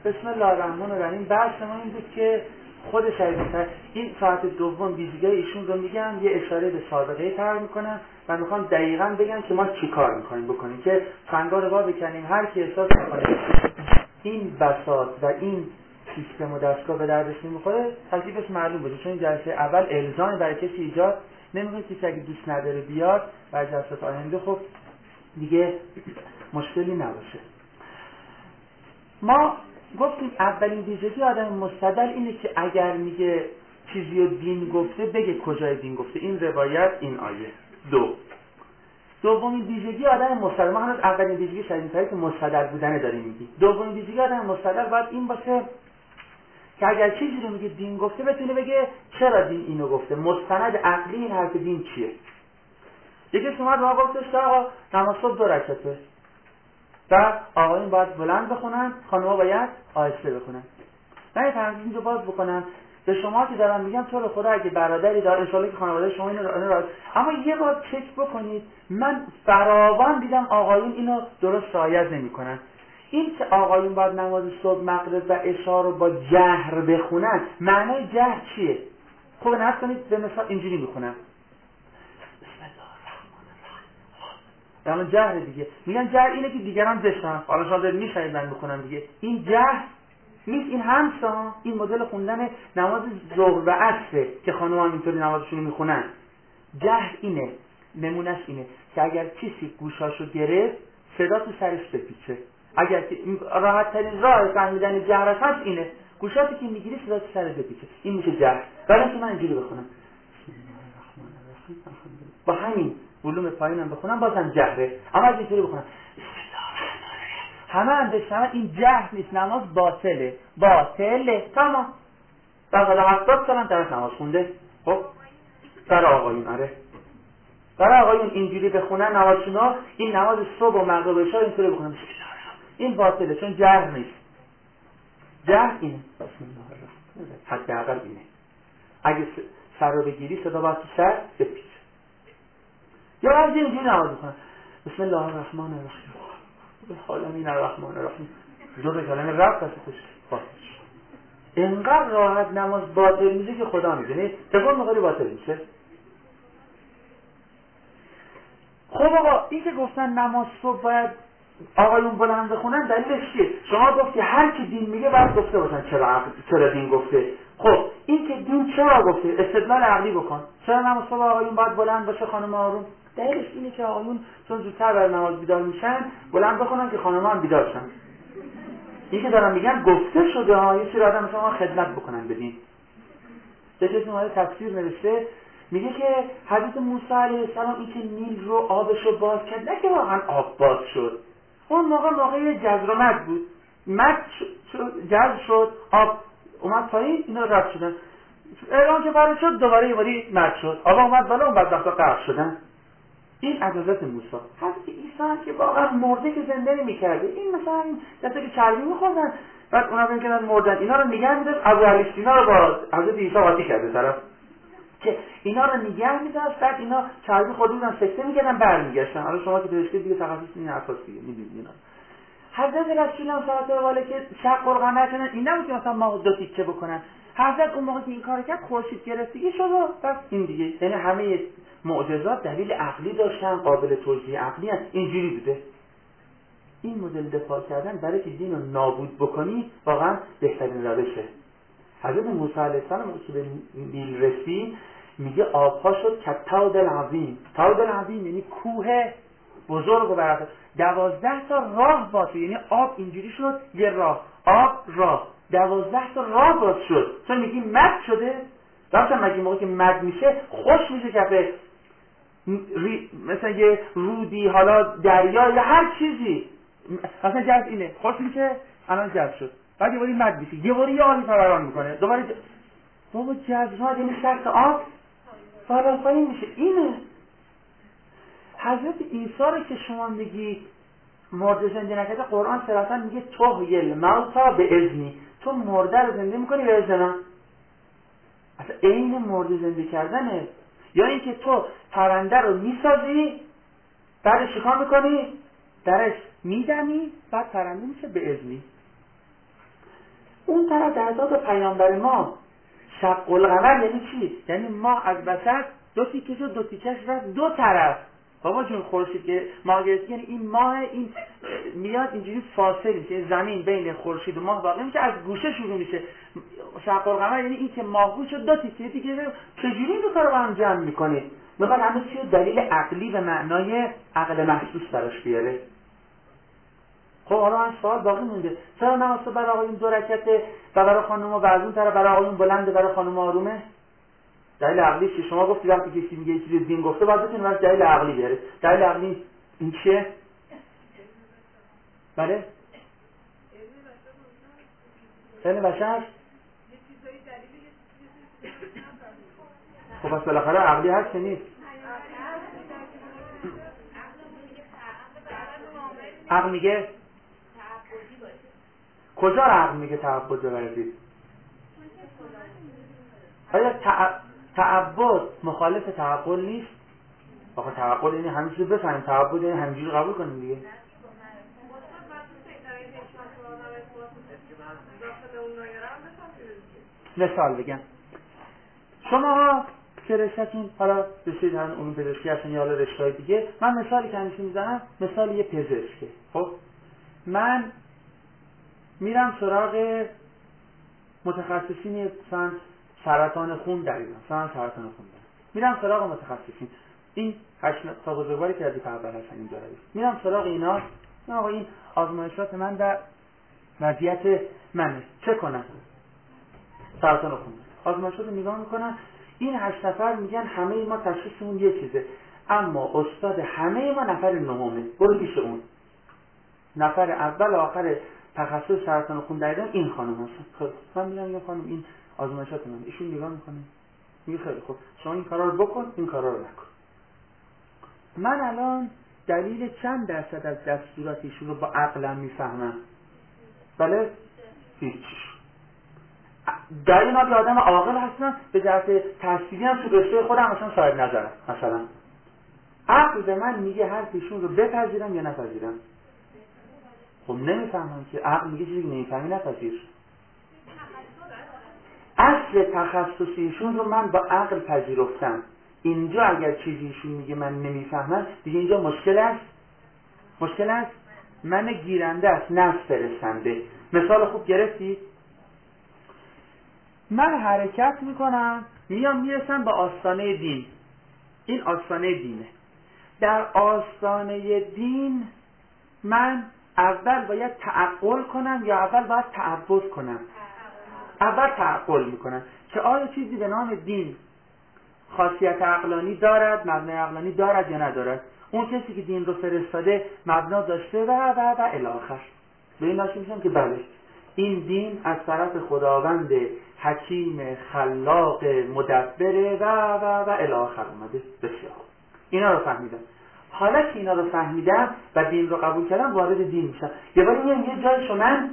بسم الله الرحمن الرحیم. بحث ما این بود که خود شریعت این ساعت دوم ویژگی ایشون رو میگم، یه اشاره به سابقه تر میکنم و میخوام دقیقاً بگم که ما چی کار میکنیم بکنیم که فنگار با بکنیم. هر کی احساس میکنه این بساط و این سیستم و دستگاه به دردش نمیخوره تکلیفش معلوم بشه، چون این جلسه اول الزامی برای کسی ایجاد نمیکنه. کسی اگه دوست نداره بیاد و جلسات آینده خب دیگه مشکلی نباشه. ما گفتیم اولین ویژگی آدم مستدل اینه که اگر میگه چیزی رو دین گفته بگه کجای دین گفته، این روایت، این آیه. دومین ویژگی آدم مستدل، ما هنوز اولین ویژگی شدیدتری که مستدل بودن داریم میگیم. دومین ویژگی آدم مستدل باید این باشه که اگر چیزی رو میگه دین گفته بتونه بگه چرا دین اینو گفته، مستند عقلی این حرف دین چیه. یکی شما ما گفتش آقا نماز صبح 2 رکعته و آقایون باید بلند بخونن، خانم‌ها باید آهسته بخونن. من یه تنظیم اینجا باز بکنم به شما که دارم میگم تو رو خدا اگه برادری داره ان شاءالله که خانواده شما اینو راست، اما یه بار چک بکنید. من فراوان دیدم آقایون اینو درست رعایت نمی‌کنن. این که آقایون باید نماز صبح، مغرب و عشا رو با جهر بخونن، معنای جهر چیه؟ خب نقد کنید به مثال اینجوری میخونم یعنی جهر دیگه. میگن جهر اینه که دیگران بشنن، حالا شما دارید میشنید من میخونم دیگه. این جهر نیست، این همسا این مدل خوندن نماز ظهر و عصره که خانوما اینطوری نمازشون میخونن. جهر اینه، نمونهش اینه که اگر کسی گوشاشو گرفت صدا تو سرش بپیچه. اگر که راحت ترین راه فهمیدن جهرش هست اینه، گوشاتی که میگیری صدا تو سرش بپیچه، این میشه جهر. برای اینکه من اینجوری بخونم با همین ولوم پایینم بخونم بازم جهره، اما از اینجوری بخونم همه هم بشنون این جهر نیست، نماز باطله. تمام. در حالا 70 سال هم طرف نماز خونده. خب برای آقایون برای آقایون اینجوری بخونن نمازشونا، این نماز صبح و مغرب و عشا اینطوری بخونن این باطله، چون جهر نیست. جهر اینه بسم الله الرحمن الرحیم، حداقل اینه. اگه سر رو بگیری صدا باید تو سر بپیچه. یا از اینجوری نماز بخونن بسم الله الرحمن الرحیم العالمین الرحمن الرحیم، جزء کلمه رب هستش. اینقدر راحت نماز باطل میشه که خدا میدونه چطور مقداری باطل میشه. خب آقا این که گفتن نماز صبح باید آقایون بلند بخونن دلیلش چیه؟ شما گفتی هر کی دین میگه باید گفته باشن چرا دین گفته. خب این که دین چرا گفته استدلال عقلی بکن. چرا نماز صبح آقایون باید بلند باشه، خانم آروم؟ دلیلش اینه که آقایون چون زودتر برای نماز بیدار میشن بلند بخونن که خانم‌ها هم بیدار شن. این که دارم میگم گفته شده ها، یه سری آدم شما خدمت بکنن بدین. یه کسی اومده تفسیر نوشته میگه که حضرت موسی علیه السلام این که نیل رو آبشو باز کرد نه که واقعا آب باز شد، اون موقع جذر و مد بود، جذر شد، آب اومد پایین، اینا رد شدن، اعلان که برای شد دوباره یه باری مد شد، آب اومد بالا، اون بدبختا غرق شدن. این از حضرت موسی. حضرت عیسی هم که واقعا مرده که زنده نمی‌کرده، این مثلا این کسایی که چربی می‌خوردن بعد اونا فکر کردن مردن، اینا رو نگه می‌داشت. ابو علی سینا رو با حضرت عیسی قاطی کرده طرف که اینا رو نگه می‌داشت، بعد اینا چربی خورده بودن سکته می‌کردن برمیگشتن. حالا شما که پزشکی دیگه تخصص این اساس دیگه می‌دونید اینا. حضرت رسول الله صلی الله علیه و که شق قرآن کنن این نبود که مثلا ما دو تیکه بکنن. حضرت اون موقع که این کارو کرد خورشید گرفتگی شد و بس این دیگه. یعنی همه معجزات دلیل عقلی داشتن، قابل توجیه عقلی هست. اینجوری بوده. این مدل دفاع کردن برای که دین رو نابود بکنی واقعا بهترین روشه. حضرت موسی علیه السلام که به نیل رسید میگه آبها شد کالطود العظیم. طود العظیم یعنی کوه بزرگ و براتر 12 تا راه باز شد، یعنی آب اینجوری شد یه راه 12 تا راه باز شد. چون میگیم مد شده، راستم مگه موقعی که مد میشه خوش میشه کفه مثلا یه رودی، حالا دریا یا هر چیزی، مثلا جذب اینه خوش میشه، الان جذب شد، بعد یه باری مد میشه، یه باری یه آبی فوران میکنه، دوباره بابا جذب ها یعنی سطح آب بالا پایین میشه. اینه حضرت عیسی رو که شما میگی مرده زنده نکرده، قرآن صراحتا میگه تحیی الموتی باذنی، تو مرده رو زنده میکنی به اذن من. اصلا عین مرده زنده کردنه. یا اینکه تو پرنده رو میسازی بعد چیکار میکنی؟ درش میدمی بعد پرنده میشه به اذنی. طرف در ذات پیامبر ما شق القمر یعنی چی؟ یعنی ما از وسط دو تیکه شد، دو تیکش رفت دو طرف. بابا جون خورشید که ماه گرفت، یعنی این ماه این میاد اینجوری فاصله میشه، زمین بین خورشید و ماه واقع میشه، از گوشه شروع میشه. شق القمر یعنی این که ماه شد دو تیکه دیگه. چجوری این دو تا رو با هم جمع میکنید؟ میخواد همه چی دلیل عقلی و معنای عقل محسوس براش بیاره. خب حالا من سوال باقی مونده، چرا نماز برای آقایون 2 رکعته و برای خانم‌ها و از اون طرف برای آقایون بلنده برای خانم‌ها آرومه؟ دلیل عقلی چیه؟ شما گفتی وقتی کسی میگه چیزی دین گفته باید بتونید واسه دلیل عقلی بیاره. دلیل عقلی این چیه؟ بله؟ علم بشر؟ خب پس بالاخره عقلی هست نیست؟ عقل میگه کجا عقل میگه تعبد بورزید؟ آیا تعبد مخالف تعقل نیست؟ آخه تعقل یعنی همین چیزو بفهمیم، تعبد یعنی همینجوری قبول کنیم دیگه. مثال بگم، شما که رشته‌تون حالا رشته علوم پزشکی هستن یا حالا رشته‌های دیگه، من مثالی که همیشه میزنم مثال یه پزشکه. خب من میرم سراغ متخصصین مثلا سرطان خون در ایران، مثلا سرطان خون دارم، میرم سراغ متخصصین این 8 تا بزرگواری که از اول هستن اینجا رو میرم سراغ اینا. آقا این آزمایشات من در وضعیت منه، چه کنم؟ سرطان خون آزمایشات رو نگاه میکنن، این 8 نفر میگن همه ما تشخیصمون یه چیزه، اما استاد همه ما نفر نهمه، برو پیش اون. نفر اول آخر تخصص سرطان خون در ایران این خانم هستن. خب من میگم این خانم این آزمایشات من، ایشون نگاه میکنه میگه خیلی خوب شما این کارا رو بکن، این کارا رو نکن. من الان دلیل چند درصد از دستورات ایشون رو با عقلم میفهمم؟ بله؟ هیچ. در این حال آدم عاقل هستم، به جهت تحصیلی هم تو رشته خودم مثلا صاحب نظرم. مثلا عقل به من میگه حرف ایشون رو بپذیرم یا نپذیرم. خب نمیفهمم که عقل میگه چیزی نمیفهمی نپذیر. اصل تخصصیشون رو من با عقل پذیرفتم. اینجا اگر چیزیشون میگه من نمیفهمم، دیگه اینجا مشکل است من گیرنده است، نفس فرستنده. مثال خوب گرفتی؟ من حرکت میکنم میرسم به آستانه دین. این آستانه دینه. در آستانه دین من اول باید تعقل کنم یا اول باید تعبد کنم؟ اول تعقل میکنم که آیا چیزی به نام دین خاصیت عقلانی دارد، مبنای عقلانی دارد یا ندارد. اون کسی که دین رو فرستاده مبنا داشته و الی آخر. به این ناشی میشم که بله این دین از طرف خداوند حکیم خلاق مدبر و الی آخر اومده. بسیار اینا رو فهمیدم. حالا که اینا رو فهمیدم و دین رو قبول کردم وارد دین میشم. یه بار یه جایشو من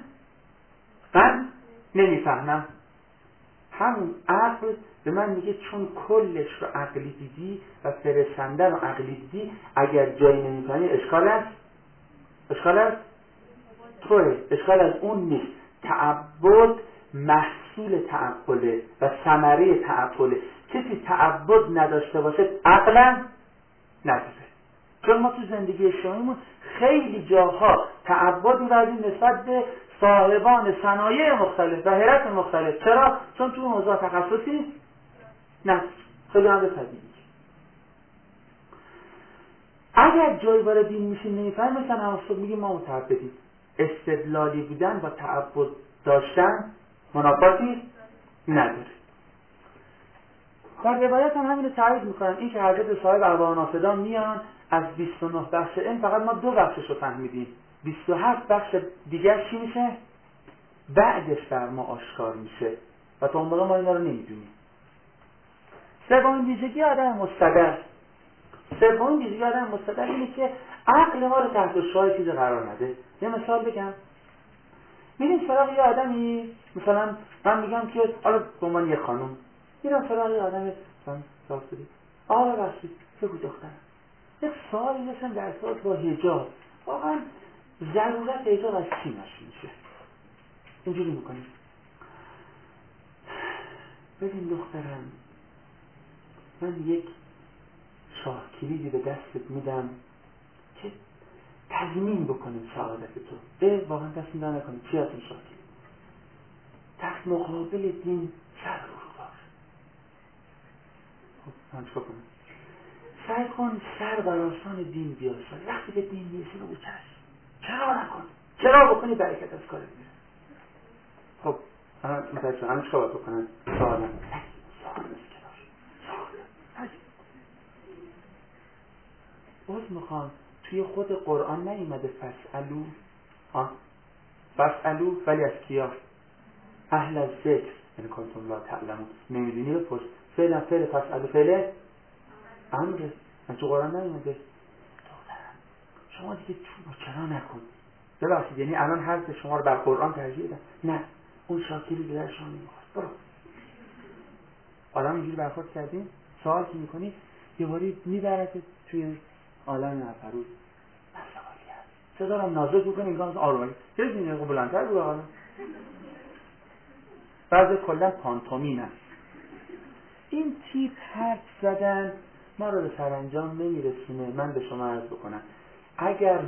نمیفهمم. همون عقل به من میگه چون کلش رو عقلی دیدی و فرستنده رو عقلی دیدی، اگر جایی نمیفهمی اشکال است توه، اشکال از اون نیست. تعبد محصول تعقله و ثمره تعقله. کسی تعبد نداشته باشه عقلا نداره. چون ما تو زندگی اجتماعیمون خیلی جاها تعبدی ورزیم نسبت به صاحبان صنایع مختلف و حرف مختلف. چرا؟ چون تو موضوع تخصصی نه خیلی هم طبیعی. اگر جایی وارد دین میشیم نمیفهمیم، مثلا همون میگیم ما متعبدیم. استدلالی بودن با تعبد داشتن منافاتی نداره. در روایت هم همین رو تایید میکنن، این که حضرت صاحب ارواح نافذان میان از 29 بخش این فقط ما 2 بخشش رو فهمیدیم، 27 بخش دیگر چی میشه؟ بعدش در ما آشکار میشه و تا اون موقع ما اینا رو نمیدونیم. سومین ویژگی آدم مستدل اینه که عقل ما رو تحت شعاع چیز قرار نده. یه مثال بگم، میریم سراغ یه آدمی، مثلا من میگم که حالا به عنوان یه خانم میرم سراغ یه آدم مثلا ساختری، آقا بخشید بگو دخترم یک سوالی داشتم در ارتباط با حجاب، واقعا ضرورت حجاب از چی نشون میشه؟ اینجوری میکنیم ببین دخترم، من یک شاه کلیدی به دستت میدم که تضمین بکنه سعادت تو. واقعا دست میدن نکنه چی از این شاه کلید؟ تحت مقابل دین سر بردار. خب من چکا کنم؟ سعی کن سر بر آستان دین بیار. وقتی به دین میرسی بگو چرا نکن؟ چرا بکنی برکت از کارت میره. خب الان متوجه الان چیکار باید بکنن؟ سوال باز میخوام توی خود قرآن نیومده فسألو ولی از کیا؟ اهل از ذکر، یعنی کنتم لا تعلمون. نمیدونی بپرس. فعلا فعل فسألو فعل امره، تو قرآن نیومده. شما دیگه چرا نکن؟ ببخشید یعنی الان حرف شما رو بر قرآن ترجیح بدم؟ نه، اون شاکری که در شما نمیخواد. برو. آدم اینجوری برخورد کردیم، سوال که میکنی یه باری میبرد توی عالم نفروز. صدا رو نازک بکنی انگار آرومه. چه دینه رو بلندتر بگو حالا. بعضی کلا پانتومین است. این تیپ حرف زدن ما رو به سرانجام نمیرسونه. من به شما عرض بکنم اگر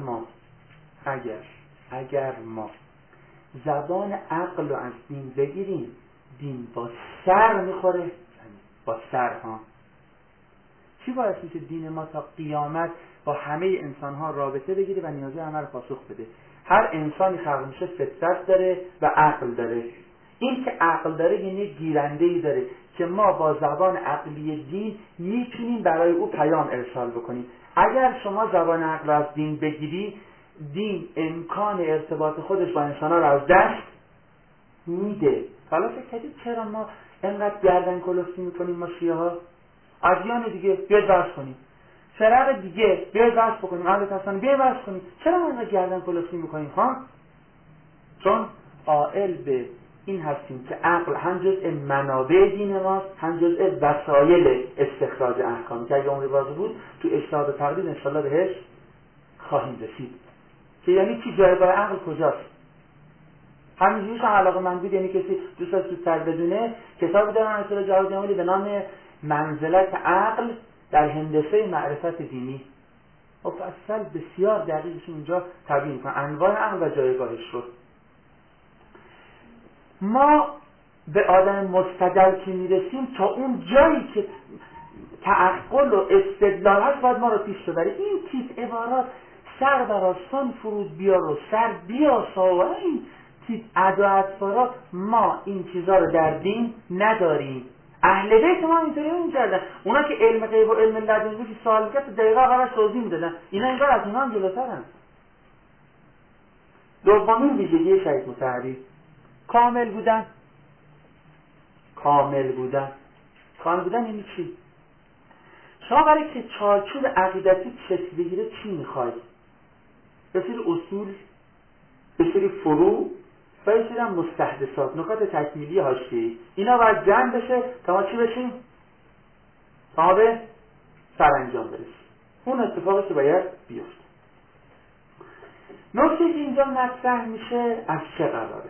ما زبان عقل رو از دین بگیریم، دین با سر میخوره. با سر ها چی باعث میشه دین ما تا قیامت با همه انسان ها رابطه بگیره و نیازه همه رو پاسخ بده؟ هر انسانی خلق میشه فطرت داره و عقل داره. این که عقل داره یعنی گیرنده‌ای داره که ما با زبان عقلی دین میتونیم برای او پیام ارسال بکنیم. اگر شما زبان عقل از دین بگیری، دین امکان ارتباط خودش با انسان ها رو از دست میده. حالا فکر کردید چرا ما اینقدر گردن کلفتی میکنیم؟ ما شیعه ها ادیان دیگه بیاید بحث کنیم، فرق دیگه بیاید بحث بکنیم، اهل تصنیع بیاید بحث کنیم. چرا ما اینقدر گردن کلفتی میکنیم؟ چون قائل به این هستیم که عقل هم جزء منابع دین ماست، هم جزء وسایل استخراج احکام که اگه عمری باقی بود تو اجتهاد و تقلید انشاءالله بهش خواهیم رسید. که یعنی چی جایگاه عقل کجاست؟ همینجوریش هم علاقه من بود، یعنی کسی دوست داشت زودتر بدونه کتابی دارن اصول جواد جمالی به نام منزلت عقل در هندسه معرفت دینی. مفصل بسیار دقیقش اینجا تبیین می‌کنه انواع عقل و جایگاهش رو. ما به آدم مستدل که میرسیم تا اون جایی که تعقل و استدلال هست باید ما رو پیش ببره. این تیپ عبارات سر بر آستان فرود بیار و سر بیاسا و این تیپ ادعاءات ما این چیزا رو در دین نداریم. اهل بیت ما اینطوری می‌کردن. اونا که علم غیب و علم لدنی که سوال می‌کرد دقیقاً قرارش توضیح می‌دادن. اینا انگار از اینا هم جلوترن. دومین ویژگی شهید مطهری کامل بودن. کامل بودن یعنی چی؟ شما برای که چارچوب عقیدتی شکل بگیره چی میخواید؟ به سری اصول، به سری فروع و یه سری هم مستحدثات، نکات تکمیلی حاشیه‌ای. اینا باید جمع بشه تا ما چی بشیم؟ تا ما به سرانجام برسیم. اون اتفاقی که باید بیفته. نکته که اینجا مطرح میشه از چه قراره؟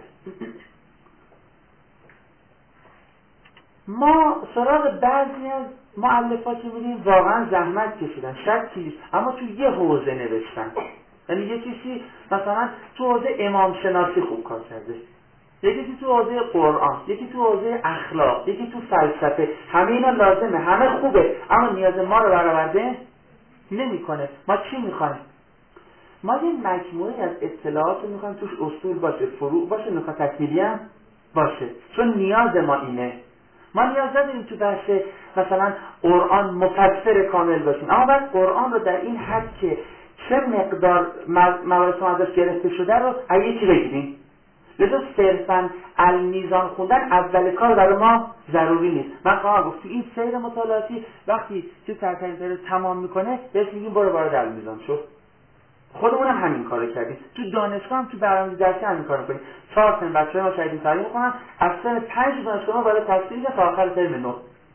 ما سراغ بعضی از مؤلفاتی می‌بینیم واقعا زحمت کشیدن، شکی نیست، اما تو یه حوزه نوشتن. یعنی یه کسی مثلا تو حوزه امام شناسی خوب کار کرده، یکی تو حوزه قرآن، یکی تو حوزه اخلاق، یکی تو فلسفه. همه اینا لازمه، همه خوبه، اما نیاز ما رو برآورده نمی‌کنه. ما چی می‌خوایم؟ ما یه مجموعه از اطلاعات رو می‌خوایم توش اصول باشه، فروع باشه، نکات تکمیلی هم باشه. چون نیاز ما اینه. ما نیاز نداریم تو بحث مثلا قرآن مفسر کامل باشیم، اما بعد قرآن رو در این حد که چه مقدار موارد ازش گرفته شده رو از یکی بگیریم. لذا صرفاً المیزان خوندن اول کار برای ما ضروری نیست. من خواهم گفت تو این سیر مطالعاتی وقتی تو سرترین سیر تمام میکنه بهش میگیم برو وارد المیزان شو. خودمون هم همین کارو کردیم. تو دانشگاه هم تو برنامه درسی همین کارو می‌کنیم. 4 سن بچه‌ها ما شهید تعلیم می‌کنن، از سن 5 دانشگاه ما برای تحصیل تا آخر ترم 9.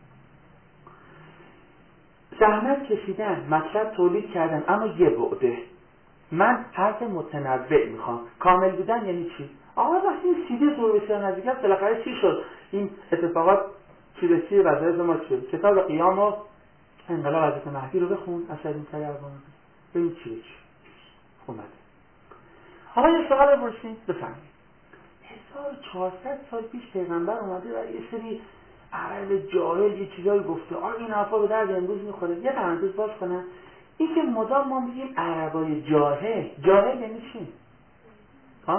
زحمت کشیدن، مطلب تولید کردن، اما یه بعده. من حرف متنوع میخوام. کامل بودن یعنی چی؟ آقا وقتی این سیدی دور بسیار نزدیک است بالاخره چی شد؟ این اتفاقات چی به چی وظایف ما چیه. کتاب قیام و انقلاب حضرت مهدی رو بخون، اسدین طیربان، ببین چی به چی اومده. حالا یه سوال بپرسید بفهمید. 1400 سال پیش پیغمبر اومده و یه سری عرب جاهل یه چیزایی گفته، آیا این حرفا به درد امروز میخوره؟ یه پرانتز باز کنم، این که مدام ما میگیم عربای جاهل، جاهل یعنی چی؟ ها؟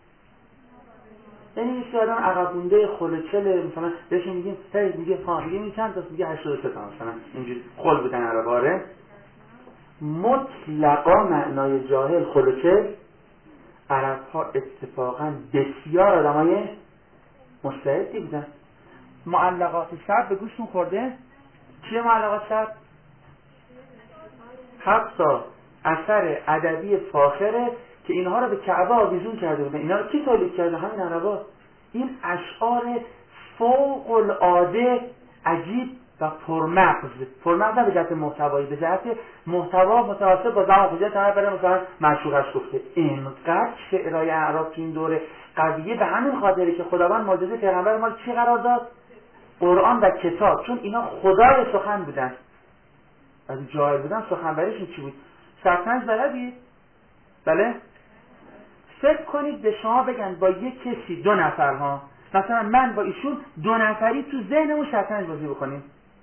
یعنی یه آدم عقب مونده خلوچله، مثلا بهش میگیم میگه ها میگه این چند تا، میگه 83 تا مثلا اینجوری خل بودن عرباره. مطلقا معنای جاهل خلوچل. عرب ها اتفاقا بسیار آدمای مجتهدی بودن. معلقات شب به گوشتون خورده؟ چیه معلقات شب؟ 7 اثر ادبی فاخره که اینها رو به کعبه آویزون کرده بودن. اینا رو کی تولید کرده؟ همین عربا. این اشعار فوق العاده عجیب و پرمغز نه به جهت محتوایی، به جهت محتوا متواسط با زمان خودی طرف برای مثلا معشوقش گفته. اینقدر شعرهای اعراب تو این دوره قویه، به همین خاطره که خداوند معجزه پیغمبر ما چی قرار داد؟ قرآن و کتاب. چون اینا خدای سخن بودن، از جاهل بودن سخنوریشون چی بود؟ شطرنج بلدید؟ بله؟ فکر کنید به شما بگن با یک کسی 2 نفر ها، مثلا من با ایشون 2 نفری تو ذهنمون شطرنج بازی بکنیم،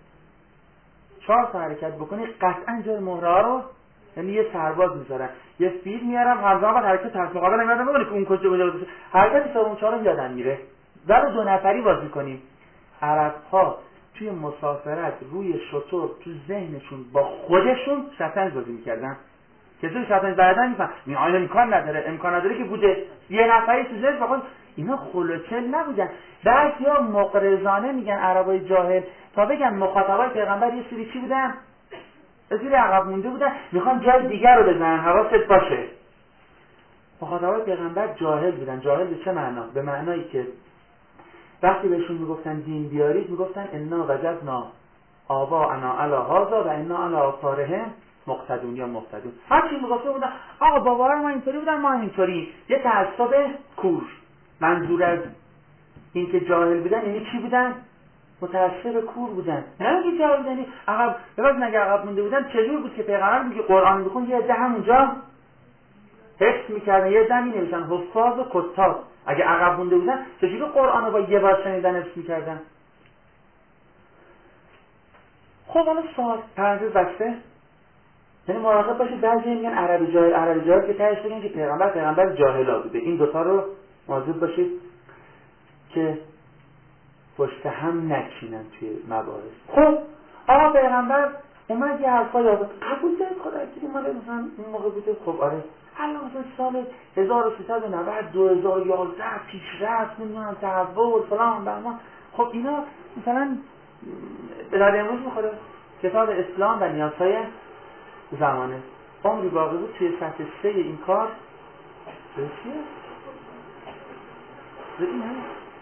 4 تا حرکت بکنید قطعا جای مهره ها رو، یعنی یه سرباز میذارن، یه فیل میارم همزمان بعد حرکت طرف مقابل نمیادم بگونی که اون کجا باشه، حرکت حساب اون 4 رو یادم میره. ولو 2 نفری بازی کنیم. عرب ها توی مسافرت روی شتر تو ذهنشون با خودشون شطرنج بازی میکردن. کسی شطرنج بلدن میفهم میگن امکان نداره که بوده، یه نفری تو ذهن با خود. اینا خلوچل نبودن. بعضیا مقرزانه میگن عربای جاهل تا بگن مخاطبای پیغمبر یه سری چی بودن؟ یه سری عقب مونده بودن، میخوان جای دیگر رو بزنن، حواست باشه. مخاطبای پیغمبر جاهل بودن. جاهل به چه معنا؟ به معنایی که وقتی بهشون میگفتن دین بیارید میگفتن انا وجدنا آباءنا علی هذا و انا علی آثارهم مقتدون یا مقتدون. هرچی میگفته بودن آقا بابا ما اینطوری بودن ما اینطوری. یه تعصب کور. منظور از این که جاهل بودن یعنی چی بودن؟ متعصب کور بودن. نه اینکه جاهل بودن عقب بباز نگه عقب مونده بودن. چجور بود که پیغمبر میگه قرآن میخون یه عده همونجا حفظ میکردن، یه عده مینوشتن حفاظ و کتاب. اگه عقب مونده بودن چجوری قرآن رو با یه بار شنیدن حفظ میکردن؟ خب حالا سوال پرانتز بسته، یعنی مراقب باشید بعضی میگن عربی جاهل که تهش بگن که پیغمبر جاهلا بوده. این دوتا رو مواظب باشید که پشت هم نچینن توی مباحث. خب آقا پیغمبر اومد یه حرفای آورد، قبول دارید خدا اکیدی ماله مثلا این موقع بوده؟ خب آره الان مثلا سال 1390 2011 پیشرفت نمیدونم تحول فلان بهمان. خب اینا مثلا به درد امروز میخوره؟ کتاب اسلام و نیازهای زمانه عمری باقی بود توی سطح 3 این کار رسیه ببین هم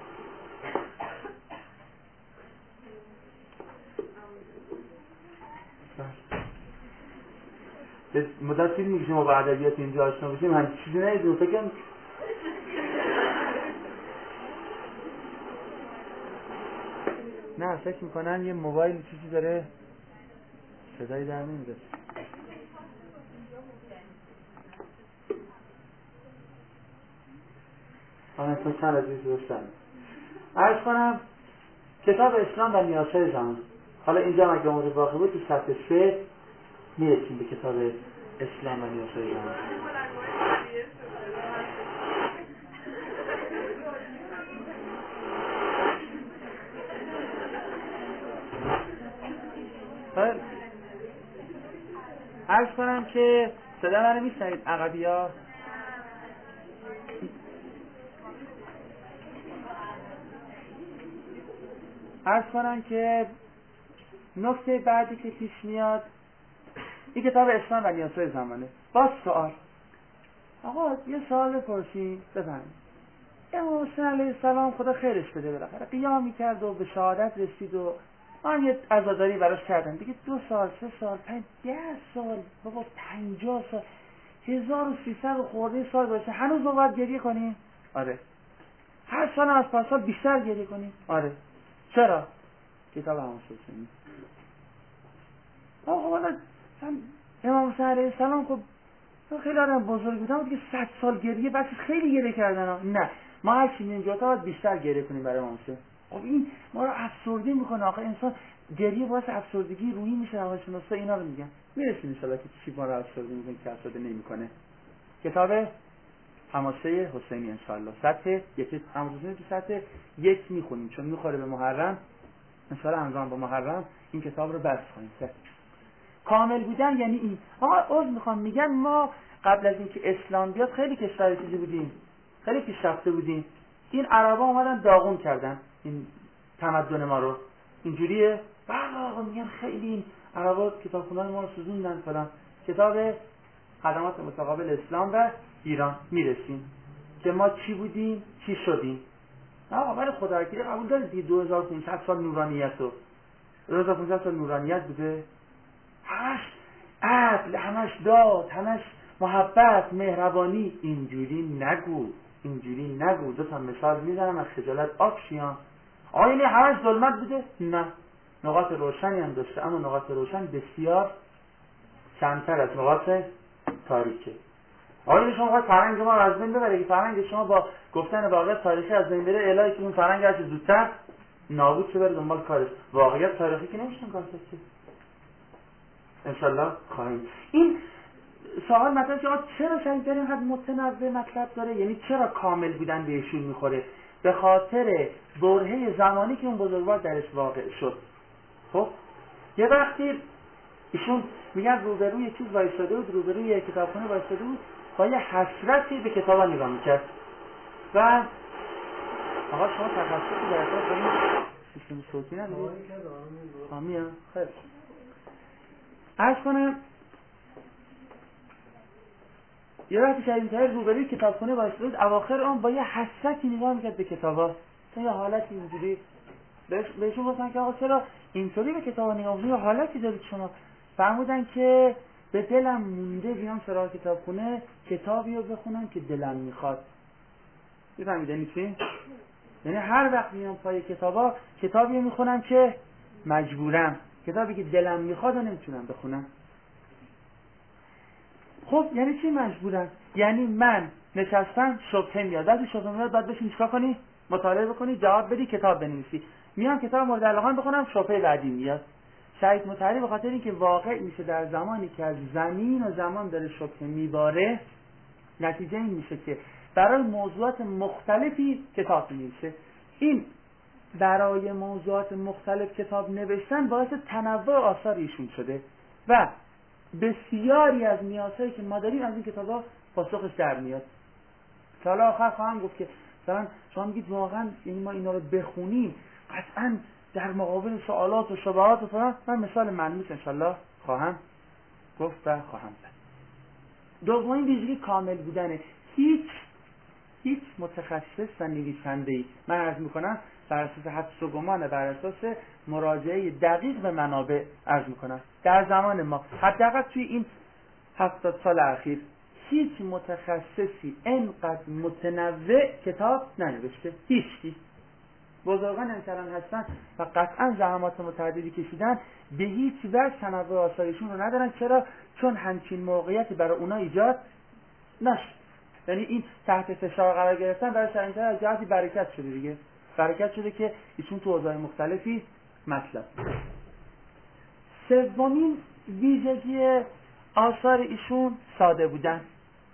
مدت فیلم میگه شما با ادبیات اینجا آشنا بشیم هم چیزی نیدون فکرم نه فکر میکنن یه موبایل چیزی داره صدایی در نمیده. آن اسم چند عزیز داشتن عرض کنم کتاب اسلام و نیازهای زمان. حالا اینجا اگه عمری باقی بود تو سطح 3 میرسیم به کتاب اسلام و نیازهای زمان. عرض کنم که صدا منو میشنوید عقبی ها؟ عرض کنم که نکته بعدی که پیش میاد این کتاب اسلام و نیازهای زمانه. باز سوال آقا یه سوال بپرسید بفهمید. امام حسین علیه السلام خدا خیرش بده بالاخره قیام میکرد و به شهادت رسید و من یه عزاداری براش کردم دیگه 2 سال 3 سال 5 10 سال بابا 50 سال 1300 خورده سال باشه هنوز ما باید گریه کنیم؟ آره. هر سال از پس سال بیشتر گریه کنیم؟ آره. چرا؟ کتاب حماسه حسینی. آقا حالا امام حسین علیه السلام خب خیلی آدم بزرگ بودن دیگه 100 سال گریه بس خیلی گریه کردن ها. نه ما هر چی میگیم جاتا باید بیشتر گریه کنیم برای امام حسین. خب این ما رو افسرده میکنه. آخه انسان گریه باعث افسردگی روحی میشه. روانشناسا اینا رو میگن. میرسیم ان شاءالله که چی ما رو افسرده میکنه که افسرده نمیکنه. کتاب حماسه حسینی ان شاءالله سطح یک حماسه حسینی تو سطح یک میخونیم چون میخوره به محرم. ان شاءالله همزمان با محرم این کتاب رو بس کنیم. کامل بودن یعنی این. آقا میخوام میگن ما قبل از اینکه اسلام بیاد خیلی کشور چیزی بودیم، خیلی پیشرفته بودیم. این عربا اومدن داغون کردن این تمدن ما رو. اینجوریه. بله آقا میگن خیلی این عربا کتابخونه‌ی ما رو سوزوندن فلان. کتاب خدمات متقابل اسلام و ایران میرسیم که ما چی بودیم چی شدیم. آقا ولی خدا وکیلی قبول دارید 2500 سال نورانیت رو 2500 سال نورانیت بوده. همش عدل، همش داد، همش محبت، مهربانی. اینجوری نگو. دو تا مثال میزنم از خجالت آب شیان. آینه همش ظلمت بوده؟ نه، نقاط روشنی هم داشته، اما نقاط روشن بسیار کمتر از نقاط تاریکه. آینه شما خواهد فرهنگ ما رو از بین ببره که فرهنگ شما با گفتن واقعیت تاریخی از بین بره الهی که اون فرهنگ هرچی زودتر نابود شه بره دنبال کارش. واقعیت تاریخی که نمیشتن کار کرد. انشالله خواهیم. این سوال مطرح که چرا شاید داریم حد متنوع مطلب داره، یعنی چرا کامل بودن بهشون میخوره؟ به خاطر برهه زمانی که اون بزرگوار درش واقع شد. خب یه وقتی ایشون میگن روبروی چیز وایساده بود، روبروی یک کتابخونه وایساده بود با یه حسرتی به کتابا نگاه میکرد و آقا شما تخصصی در اصلا کنید سیستم صوتی ندارید؟ آمین خیلی عرض کنم یه وقتی شدیدتر روبروی کتابخونه وایساده بود، اواخر اون با یه حسرتی نگاه میکرد به کتابا. یه حالتی اینجوری بهشون گفتن که آقا چرا اینطوری به کتابا نگاه میکنید؟ یه حالتی دارید شما. فرمودن که به دلم مونده بیام سراغ کتابخونه کتابی رو بخونم که دلم میخواد. میفهمیدین چی؟ یعنی هر وقت میام پای کتابی میخونم که مجبورم، کتابی که دلم میخواد و نمیتونم بخونم. خب یعنی چی مجبورم؟ یعنی من نشستم شبهه میاد، بعد شبهه میاد بعد بشین چیکار کنی؟ مطالعه بکنی، جواب بدی، کتاب بنویسی. میام کتاب مورد علاقه بخونم، شبهه بعدی میاد. شاید مطالعه به خاطر اینکه واقع میشه در زمانی که از زمین و زمان داره شبهه میباره، نتیجه این میشه که برای موضوعات مختلفی کتاب میشه. این برای موضوعات مختلف کتاب نوشتن باعث تنوع آثار ایشون شده و بسیاری از نیازهایی که ما داریم از این کتابا پاسخش در میاد. سال آخر خواهم گفت که مثلا شما میگید واقعا یعنی ما اینا رو بخونیم قطعا در مقابل سوالات و شبهات و فلان. من مثال ملموس انشالله خواهم گفت و خواهم زد. دومین ویژگی کامل بودنه. هیچ متخصص و نویسنده‌ای، من عرض میکنم بر اساس حدس و گمان، بر اساس مراجعه دقیق به منابع عرض میکنم، در زمان ما حداقل توی این 70 سال اخیر هیچ متخصصی اینقدر متنوع کتاب ننوشته. هیچکی. بزرگان امثالان هستن و قطعا زحمات متعددی کشیدن، به هیچ وجه تنوع آثارشون رو ندارن. چرا؟ چون همچین موقعیتی برای اونا ایجاد نشد. یعنی این تحت فشار قرار گرفتن برای سرانجام از جهتی برکت شده دیگه. برکت شده که ایشون تو اوضاع مختلفی مطلب. سومین ویژگی آثار ایشون ساده بودن.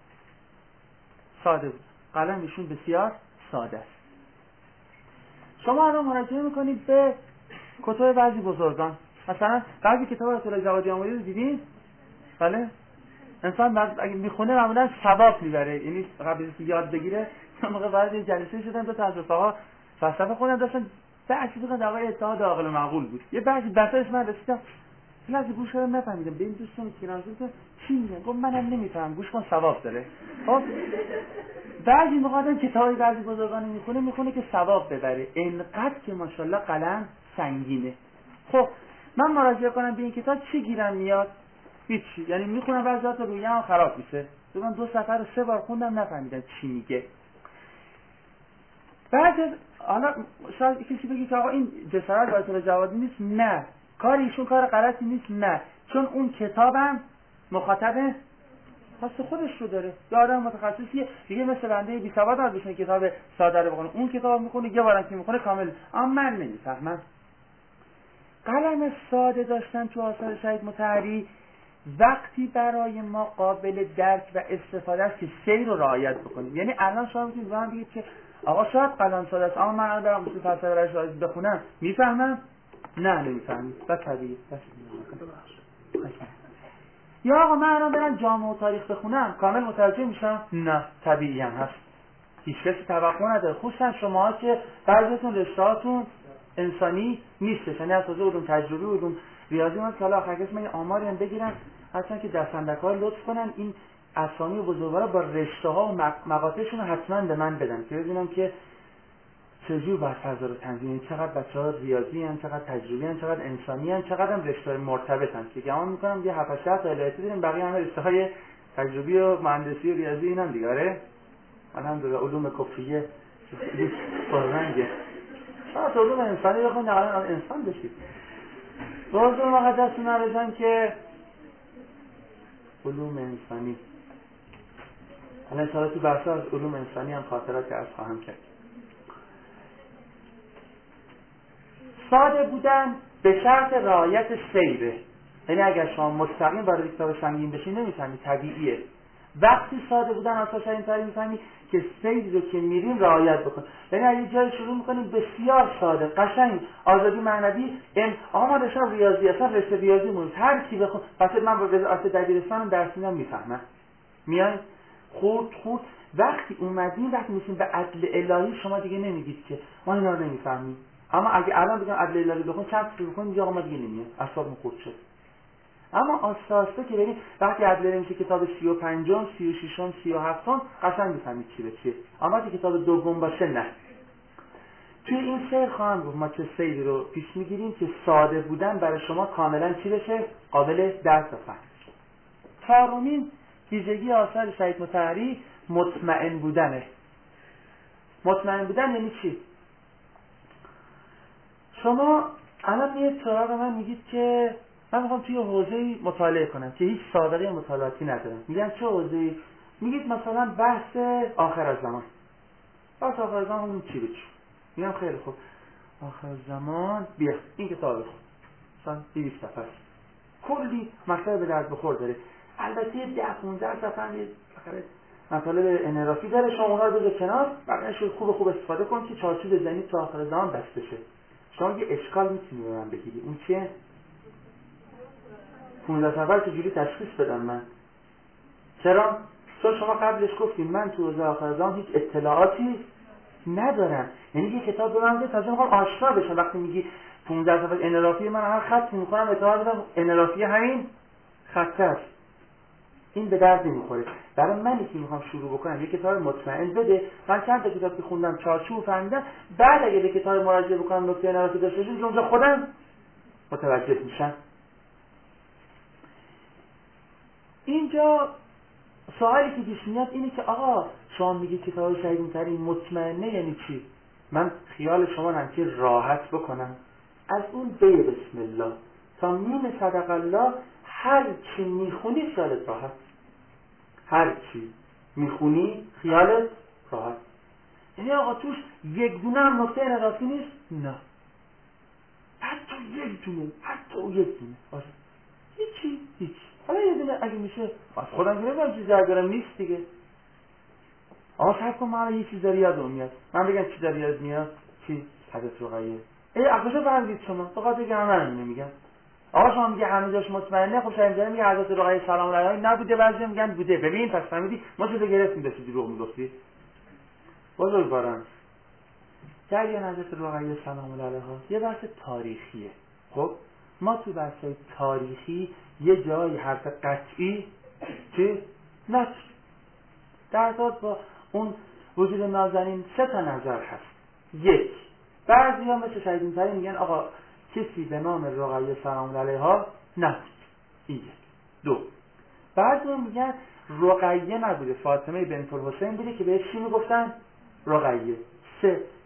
ساده بود. قلم ایشون بسیار ساده است. شما الان مراجعه میکنید به کتب بعضی بزرگان، مثلا بعضی کتاب رسول الله جوادی آمدی رو دیدین؟ بله؟ انسان اگه میخونه معمولا ثواب میبره، یعنی قبل از یاد بگیره. موقع بعضی جلسه شدن دو تا از رفقا فلسفه خوندن، داشتن بحث می‌کردن درباره اتحاد عاقل و معقول بود. یه بعضی بحثش من رسیدم لازم گوش کردم نفهمیدم. به این دوستان که نازل چی میگن؟ گفت منم نمیفهمم، گوش کن ثواب داره. خب بعضی موقع کتابی بعضی بزرگان میخونه که ثواب ببره، اینقدر که ماشاءالله قلم سنگینه. خب من مراجعه کنم به این کتاب چی گیرم میاد؟ هیچی. یعنی میخونم بعضیات رویم خراب میشه. من 2 صفحه رو 3 بار خوندم نفهمیدم چی میگه. بعد حالا شاید کسی بگه که آقا این جسارت آیت الله جوادی نیست. نه، کار ایشون کار غلطی نیست. نه، چون اون کتابم مخاطب خاص خودش رو داره. یه آدم متخصصیه دیگه، مثل بنده بی سواد از بشینه کتاب ساده رو بخونه، اون کتاب میخونه یه بارم که میخونه کامل. اما من نمیفهمم. قلم ساده داشتن تو آثار شهید مطهری وقتی برای ما قابل درک و استفاده است که سیر رو رعایت بکنیم. یعنی الان شما میتونید به من بگید که آقا شاید قلم ساده است، اما من الان برام مثل فلسفه رشید بخونم میفهمم؟ نه نمیفهمم. بس طبیعیه. یا آقا من الان برم جامعه و تاریخ بخونم کامل متوجه میشم؟ نه، طبیعی هم هست. هیچ کسی توقع نداره، خصوصا شما که بعضیتون رشتهاتون انسانی نیستش، یعنی اساس علوم تجربی علوم ریاضی من که حالا آخر کس من یه آماری هم بگیرم، حتما که دستندک‌ها لطف کنن این اسامی بزرگوارا با رشته‌ها و مقاطعشون رو حتما به من بدن که ببینم که چجور باید فضا رو تنظیم، چقدر بچه‌ها ریاضی ان، چقدر تجربی ان، چقدر انسانی ان، چقدر هم رشته مرتبطن. که گمان می‌کنم یه 7 8 تا الهیاتی داریم، بقیه همه رشته‌های تجربی و مهندسی و ریاضی اینن دیگه. آره الحمدلله علوم کفریه پررنگه. شاید علوم انسانی بخونید الان انسان بشید. روز مقدسون نوشتن که علوم انسانی الان انشاءالله تو بحث از علوم انسانی هم خاطراتی از خواهم کرد. ساده بودن به شرط رعایت سیره. یعنی اگر شما مستقیم وارد کتاب سنگین بشین نمیفهمی، طبیعیه. وقتی ساده بودن اساسا اینطوری میفهمی که سیر رو که میریم رعایت بکن. یعنی اگه جای شروع میکنیم بسیار ساده قشنگ آزادی معنوی آقا ما رشته ریاضی اصلا رشته ریاضی مونید هر کی بخون. پس من با وزارت دبیرستانم درس میدم میفهمم. میای خود وقتی اومدیم وقتی میشیم به عدل الهی شما دیگه نمیگید که ما اینا رو نمیفهمیم. اما اگه الان بگم عدل الهی بخون چند تا بخون دیگه آقا ما دیگه نمیاد اعصابم خورد شد. اما آساسته که ببین وقتی عدل الهی میشه کتاب 35 ام 36 ام 37 ام قشنگ میفهمید چی به چیه. اما وقتی کتاب دوم باشه نه. توی این سیر خواهم گفت ما چه سیری رو پیش میگیریم که ساده بودن برای شما کاملا چی بشه؟ قابل درک و فهم. چهارمین ویژگی آثار شهید مطهری مطمئن بودنه. مطمئن بودن یعنی چی؟ شما الان میاد سراغ من میگید که من میخوام توی حوزه‌ای مطالعه کنم که هیچ سابقه مطالعاتی ندارم. میگم چه حوزه‌ای؟ میگید مثلا بحث آخر الزمان. بحث آخر الزمان اون چی بچی؟ میگم خیلی خوب آخر الزمان بیا این کتاب بخون. مثلا 200 صفحه کلی مطلب به درد بخور داره. البته 10-15 صفحه یه مطالب انحرافی داره، شما اونها رو بذار کنار، بقیه‌اش رو خوب استفاده کن که چارچوب ذهنی تا آخر زمان بسته شه. شما یه اشکال میتونی به من بگیری، اون چیه؟ 15 صفحه چجوری تشخیص بدم من؟ چرا؟ چون شما قبلش گفتین من تو حوزه آخر زمان هیچ اطلاعاتی ندارم. یعنی یه کتاب به من بده تازه میخوام آشنا بشم. وقتی میگی 15 صفحه انحرافی من هر خطی میکنم اعتماد بدم انحرافی همین خط است. این به درد نمیخوره. برای منی که میخوام شروع بکنم یه کتاب مطمئن بده. من چند تا کتاب که خوندم چارچوب فهمیدم، بعد اگه به کتاب مراجعه بکنم نکته انحرافی داشته باشه اونجا خودم متوجه میشم. اینجا سوالی که پیش میاد اینه که آقا شما میگی کتاب شهید مطهری مطمئنه یعنی چی؟ من خیال شما هم که راحت بکنم از اون بی بسم الله تا میم صدق الله هر چی میخونی خیالت راحت. هر چی میخونی خیالت راحت. یعنی آقا توش یک دونه هم نکته انحرافی نیست؟ نه. حتی یک دونه باشه. هیچ. حالا یه دونه اگه میشه از خودم که نمیدونم چیزی دارم نیست دیگه. آقا صرف کن من یه چیز داری یادم میاد. من بگم چی داری یاد میاد؟ چی؟ حضرت رقیه. اقلشو فهمدید شما؟ فقط بگم من نمیگم. آقا شما میگه همه جاش مطمئنه، خب شاید میگه حضرت رقیه سلام علیها نبوده، بعضی میگن بوده. ببین پس فهمیدی ما چیزو گرفتیم داشتی دروغ میگفتی. بزرگواران جریان حضرت رقیه سلام علیها یه بحث تاریخیه. خب ما تو بحث‌های تاریخی یه جایی حرف قطعی چی؟ نه. در ضد با اون وجود نازنین 3 تا نظر هست. یک، بعضی ها مثل شهید مطهری میگن آقا کسی به نام رقیه سلام علیها نبود. این یک. دو، بعضی ها میگن رقیه نبوده، فاطمه بنت الحسین بوده که بهش چی میگفتن؟ رقیه. 3،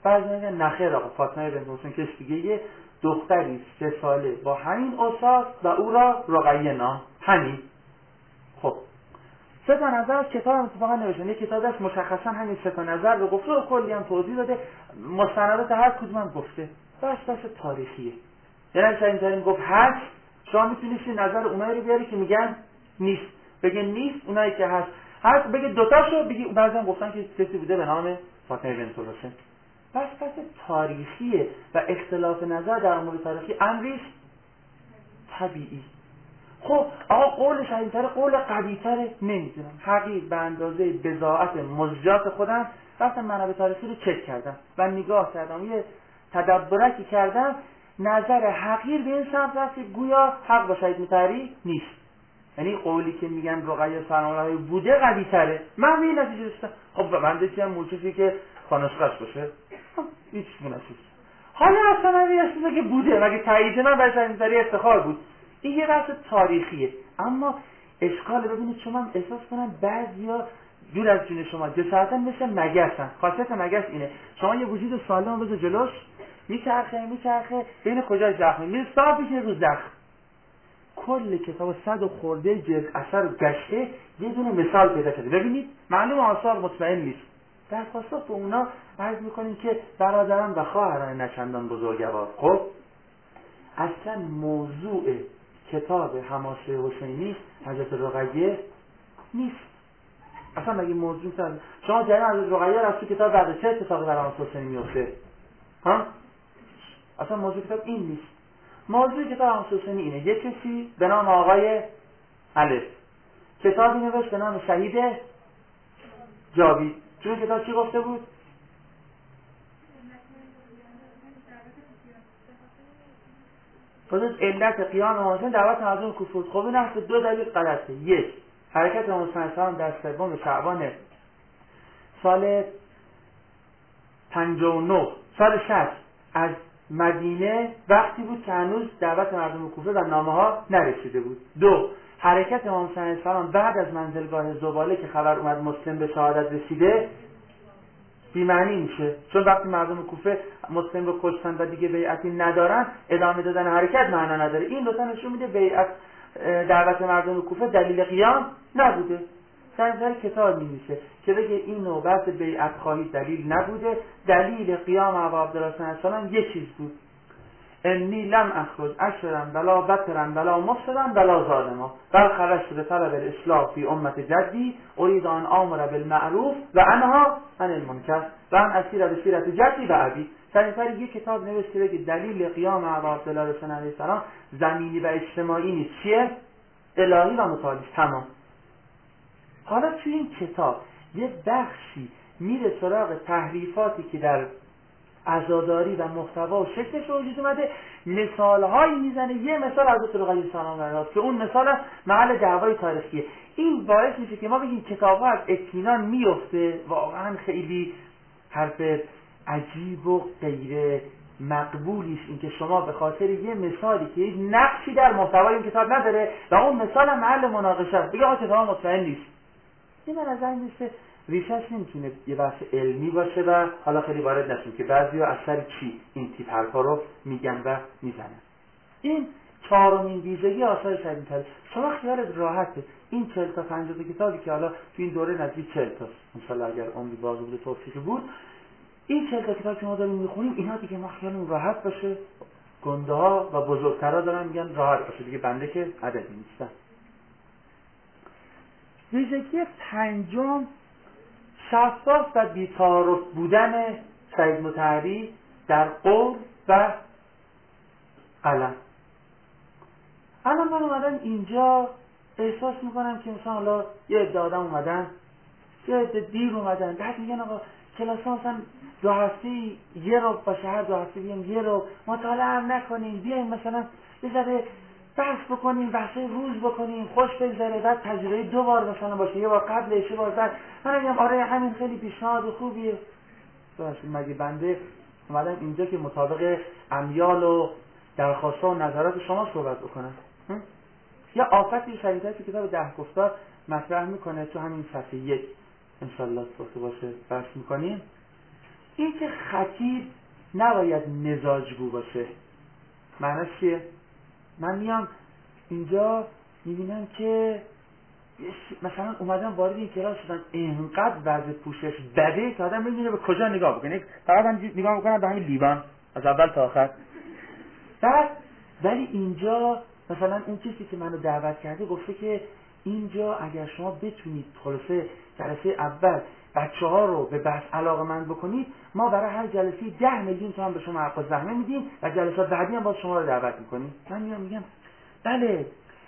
بعضی میگن نخیر آقا، فاطمه بنت حسین کس دیگه یه دختری 3 ساله با همین اوصاف و او را رقیه نام، همین. خب 3 تا نظر از کتاب هم اتفاقا نوشتن، یک کتاب است مشخصا همین 3 تا نظر رو گفته و کلی هم توضیح داده، مستندات هر کدوم هم گفته. بس تاریخیه، یعنی این گفت هست، شما میتونید نظر اونایی رو بیاری که میگن نیست، بگه نیست، اونایی که هست بگه دوتاشو بگی. بعضی گفتن که کسی بوده به نام فاطمه بنت حسین. بس تاریخیه و اختلاف نظر در امور تاریخی امریست طبیعی. خب آقا قول شدیدتر قول قوی‌تر نمیدونم، حقیق به اندازه بضاعت مزجات خودم رفتم منابع تاریخی رو چک کردم و نگاه کردم، یه تدبرکی کردم، نظر حقیر به این سمت رفت که گویا حق با شهید مطهری نیست، یعنی قولی که میگن رقیه سلام الله بوده قوی‌تره. من به این نتیجه رسیدم. خب بنده چیم موجودی که خانشقش باشه، هیچ مناسب. حالا اصلا من میرسیده که بوده، مگه تایید من برای شهید مطهری افتخار بود. این یه بحث تاریخیه، اما اشکال ببینید شما هم احساس کنم بعضیا دور از جون شما جسارتا مثل مگسن. خاصیت مگس اینه، شما یه وجود سالم بذار جلوش، میچرخه بین کجای زخمی میره صاف میشه رو زخم. کل کتاب 100 و خورده جلد اثر و گشته یه دونه مثال پیدا کرده. ببینید معلوم آثار مطمئن نیست. در پاسخ به اونا عرض میکنیم که برادران و خواهران نچندان بزرگوار، خب اصلا موضوع کتاب حماسه حسینی حضرت رقیه نیست. اصلا مگه موضوع شما جریان حضرت رقیه را از تو کتاب بعد چه اتفاقی برای حماسه حسینی میفته؟ ها؟ اصلا موضوع کتاب این نیست. موضوع کتاب حماسه حسینی اینه، یک کسی به نام آقای الف کتابی نوشت به نام شهید جاوید. چون کتاب چی گفته بود؟ خودت علت قیام امام حسین دعوت مردم کوفه. خب این اصل 2 دلیل غلطه. یک، حرکت امام حسین در 3 شعبان سال 59 سال 60 از مدینه وقتی بود که هنوز دعوت مردم کوفه و نامه ها نرسیده بود. 2، حرکت امام حسین بعد از منزلگاه زباله که خبر اومد مسلم به شهادت رسیده بی‌معنی میشه، چون وقتی مردم کوفه مسلم رو کشتن و دیگه بیعتی ندارن ادامه دادن حرکت معنا نداره. این دو تا نشون میده بیعت دعوت مردم کوفه دلیل قیام نبوده. در کتاب می‌نویسه که بگه این نوبت بیعت خواهی دلیل نبوده، دلیل قیام ابا عبدالله صلی الله علیه و آله یک چیز بود، انی لم اخرج اشرا ولا بطرا ولا مفسدا ولا ظالما بل خرجت به طلب الاصلاح فی امت جدی اريد ان امر بالمعروف و انها عن المنکر و ان اسیر به سیرت جدی و ابی. سریعتر یک کتاب نوشته بگه دلیل قیام ابا عبدالله علیه السلام زمینی و اجتماعی نیست، چیه؟ الهی و متعالی. تمام. حالا توی این کتاب یه بخشی میره سراغ تحریفاتی که در عزاداری و محتوا و شکلش وجود اومده، مثالهایی میزنه. یه مثال حضرت رقیه سلام الله که اون مثال محل دعوای تاریخیه. این باعث میشه که ما بگیم کتاب‌ها از اطمینان میفته. واقعا خیلی حرف عجیب و غیر مقبولیش این که شما به خاطر یه مثالی که هیچ نقشی در محتوای این کتاب نداره و اون مثال هم محل مناقشه است بگه آقا کتاب مطمئن نیست. این من از این میشه ریشش نمیتونه یه بحث علمی باشه و حالا خیلی وارد نشیم که بعضیا از سر چی این تیپ حرفا رو میگن و میزنن. این 4مین ویژگی آثار شهید مطهری. شما خیالت راحته این 40 تا 50 تا کتابی که حالا تو این دوره نزدیک 40 تا ان شاء الله اگر عمری باقی بوده توفیقی بود، این 40 تا کتاب که ما داریم میخونیم اینا دیگه ما خیالمون راحت باشه. گنده ها و بزرگترا دارن میگن راحت باشه دیگه، بنده که عددی نیستم. ویژگی 5، شفاف و بی‌تعارف بودن شهید مطهری در قول و قلم. الان من اومدم اینجا احساس میکنم که مثلا حالا یه عده آدم اومدن، یه عده دیر اومدن، بعد میگن آقا کلاس ها مثلا 2 هفته یه رو باشه، هر 2 هفته بیایم یه رو مطالعه هم نکنیم، بیایم مثلا یه ذره بحث بکنیم، بحثای روز بکنیم، خوش بگذره، بعد تجربه 2 بار مثلا باشه، یه بار قبلش یه بار بعد. من میگم آره همین خیلی پیشنهاد خوبیه. مگه بنده اومدم اینجا که مطابق امیال و درخواست‌ها و نظرات شما صحبت بکنم؟ یا آفتی شدیدی که کتاب 10 گفتار مطرح میکنه تو همین صفحه 1 انشالله صحبت باشه بحث میکنیم. این که خطیب نباید مزاجگو باشه معنیش چیه؟ من میام اینجا میبینم که مثلا اومدم وارد این کلاس شدم، اینقدر وضع پوشش بده که آدم نمیدونه به کجا نگاه بکنه. فقط من نگاه میکنم به همین لیوان از اول تا آخر. بعد ولی اینجا مثلا اون کسی که منو دعوت کرده گفته که اینجا اگر شما بتونید خلاصه جلسه اول بچه‌ها رو به بحث علاقه‌مند بکنید، ما برای هر جلسه 10 میلیون تومان به شما حق زحمه میدیم و جلسات بعدی هم باز شما رو دعوت میکنیم. من میگم بله.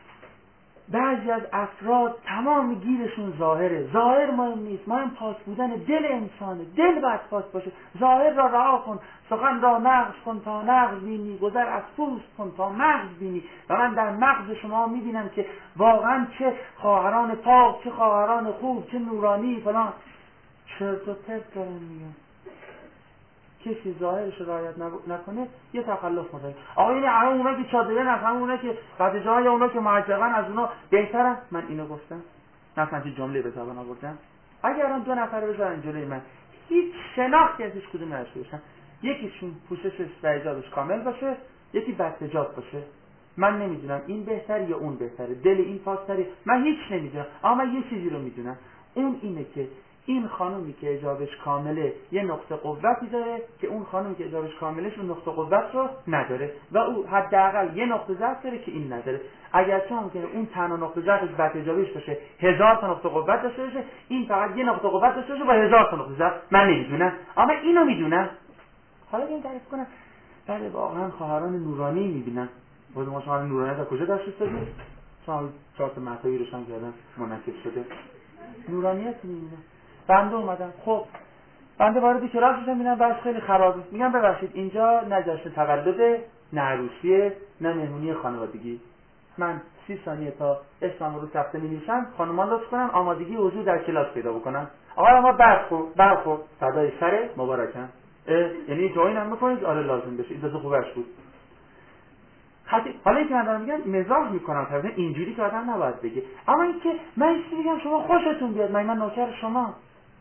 بعضی از افراد تمام گیرشون ظاهره، ظاهر مهم نیست، مهم پاک بودن دل انسانه، دل باید پاک باشه. ظاهر را رها کن، سخن را نقض کن تا نقض بینی، گذر از پوست کن تا مغز بینی. و من در مغز شما میبینم که واقعا چه خواهران پاک، چه خواهران خوب، چه نورانی فلان. چرت و پرت دارن میگن. کسی ظاهرش رعایت نکنه یه تخلف مداره. آقا این اونا که چادره نه، اونا که بعد جای اونا که معجبن از اونا بهترن. من اینو گفتم، مثلا چه جمله به زبان آوردم. اگر الان 2 نفر بذارن جلوی من، هیچ شناختی ازش کدوم نداشته باشن، یکیشون پوششش و حجابش کامل باشه، یکی بدحجاب باشه، من نمیدونم این بهتره یا اون بهتره، دل این پاک‌تره، من هیچ نمیدونم. اما من یه چیزی رو میدونم، اون اینه که این خانومی که حجابش کامله یه نقطه قوتی داره که اون خانومی که حجابش کاملش اون نقطه قوت رو نداره و او حداقل یه نقطه ضعف داره که این نداره. اگرچه ممکنه اون تنها نقطه ضعفش بدحجابیش باشه 1000 تا نقطه قوت داشته باشه، این فقط یه نقطه قوت داشته باشه با 1000 تا نقطه ضعف. من نمیدونم، اما اینو میدونم. حالا این تعریف کنم بله واقعا خواهران نورانی میبینن. خود ما شما نورانی تا کجا داشت استادید؟ شما 4 تا مطلبی روشن کردن منعکس شده. نورانیت میبینن. بنده اومدم، خب بنده وارد کلاس شدم، میبینم بحث خیلی خرابه. میگم ببخشید اینجا نه جشن تولده، نه عروسیه، نه مهمونی خانوادگی. من 30 ثانیه تا اسمم رو تخته می‌نویسم، خانوما لطف کنن آمادگی حضور در کلاس پیدا بکنن. آقا ما برخورد صدای سر مبارکم. یعنی جوین هم میکنید؟ آره لازم بشه. این دو خوبش بود. حالا اینکه من دارم میگم مزاح میکنم، طبعا اینجوری که آدم نباید بگه. اما اینکه من این چیزی بگم شما خوشتون بیاد، من نوکر شما.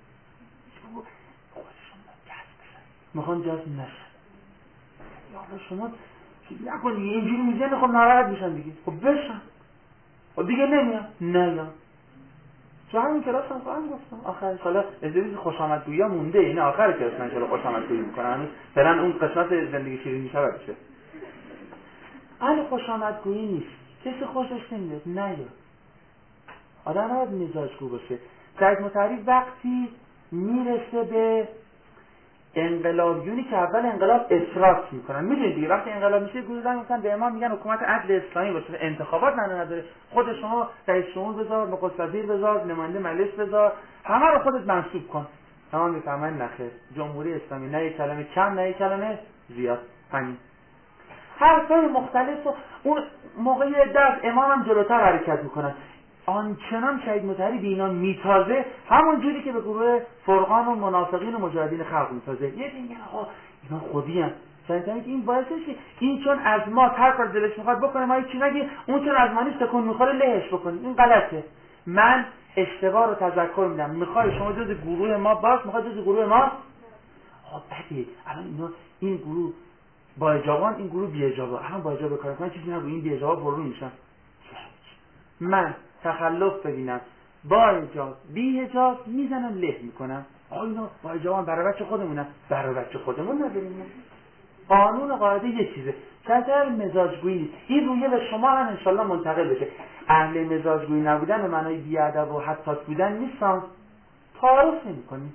میخوام جذب نشه. یا شما نکنید اینجوری میزنه، خب ناراحت میشن دیگه. خب بشن. خب دیگه نمیام. نه یا تو همین کلاس هم خواهم گفتم آخرش. حالا ازدیویز خوشامدگویی ها مونده، اینه آخر کلاس من انشاءالله خوشامدگویی میکنم. هنوز فعلا اون قسمت زندگی شیرین میشه بشه. اهل خوشامدگویی نیست، کسی خوشش نمیاد. نه یا آدم باید مزاجگو باشه. سید مطهری وقتی میرسه به انقلابیونی که اول انقلاب افراط میکنن، میدونید دیگه وقتی انقلاب میشه گروه مثلا به امام میگن حکومت عدل اسلامی باشه، انتخابات نداره، خود شما رئیس جمهور بذار، نخست وزیر بذار، نماینده مجلس بذار، همه رو خودت منصوب کن. تمام میفهمن نخیر، جمهوری اسلامی نه یک کلمه کم نه یک کلمه زیاد، همین حرفای مختلف. و اون موقعی دست امام هم جلوتر حرکت میکنن. آنچنان شهید مطهری به اینا میتازه، همون جوری که به گروه فرقان و منافقین و مجاهدین خلق میتازه. یه دیگه آقا اینا خودی هم شهید که این باعث که این چون از ما هر کار دلش میخواد بکنه ما چی نگیم، اون چون از ما نیست تکون میخوره لهش بکنیم. این غلطه. من اشتباه رو تذکر میدم. میخوای شما جز گروه ما باش، میخوای جز گروه ما خب بده. الان اینا این گروه با اجابان، این گروه بی اجابا، الان با اجابه کار کنن چیزی نگو، این بی اجابا برون میشن. من تخلف ببینم با حجاب بی حجاب میزنم له میکنم. آقا اینا با حجاب برای بچه خودمونم، برای بچه خودمون نداریم. قانون قاعده یه چیزه، چطور مزاجگویی نیست. این رویه به شما هم انشالله منتقل بشه. اهل مزاجگویی نبودن به معنای بیادب و حساس بودن نیستن، تعارف نمی‌کنیم.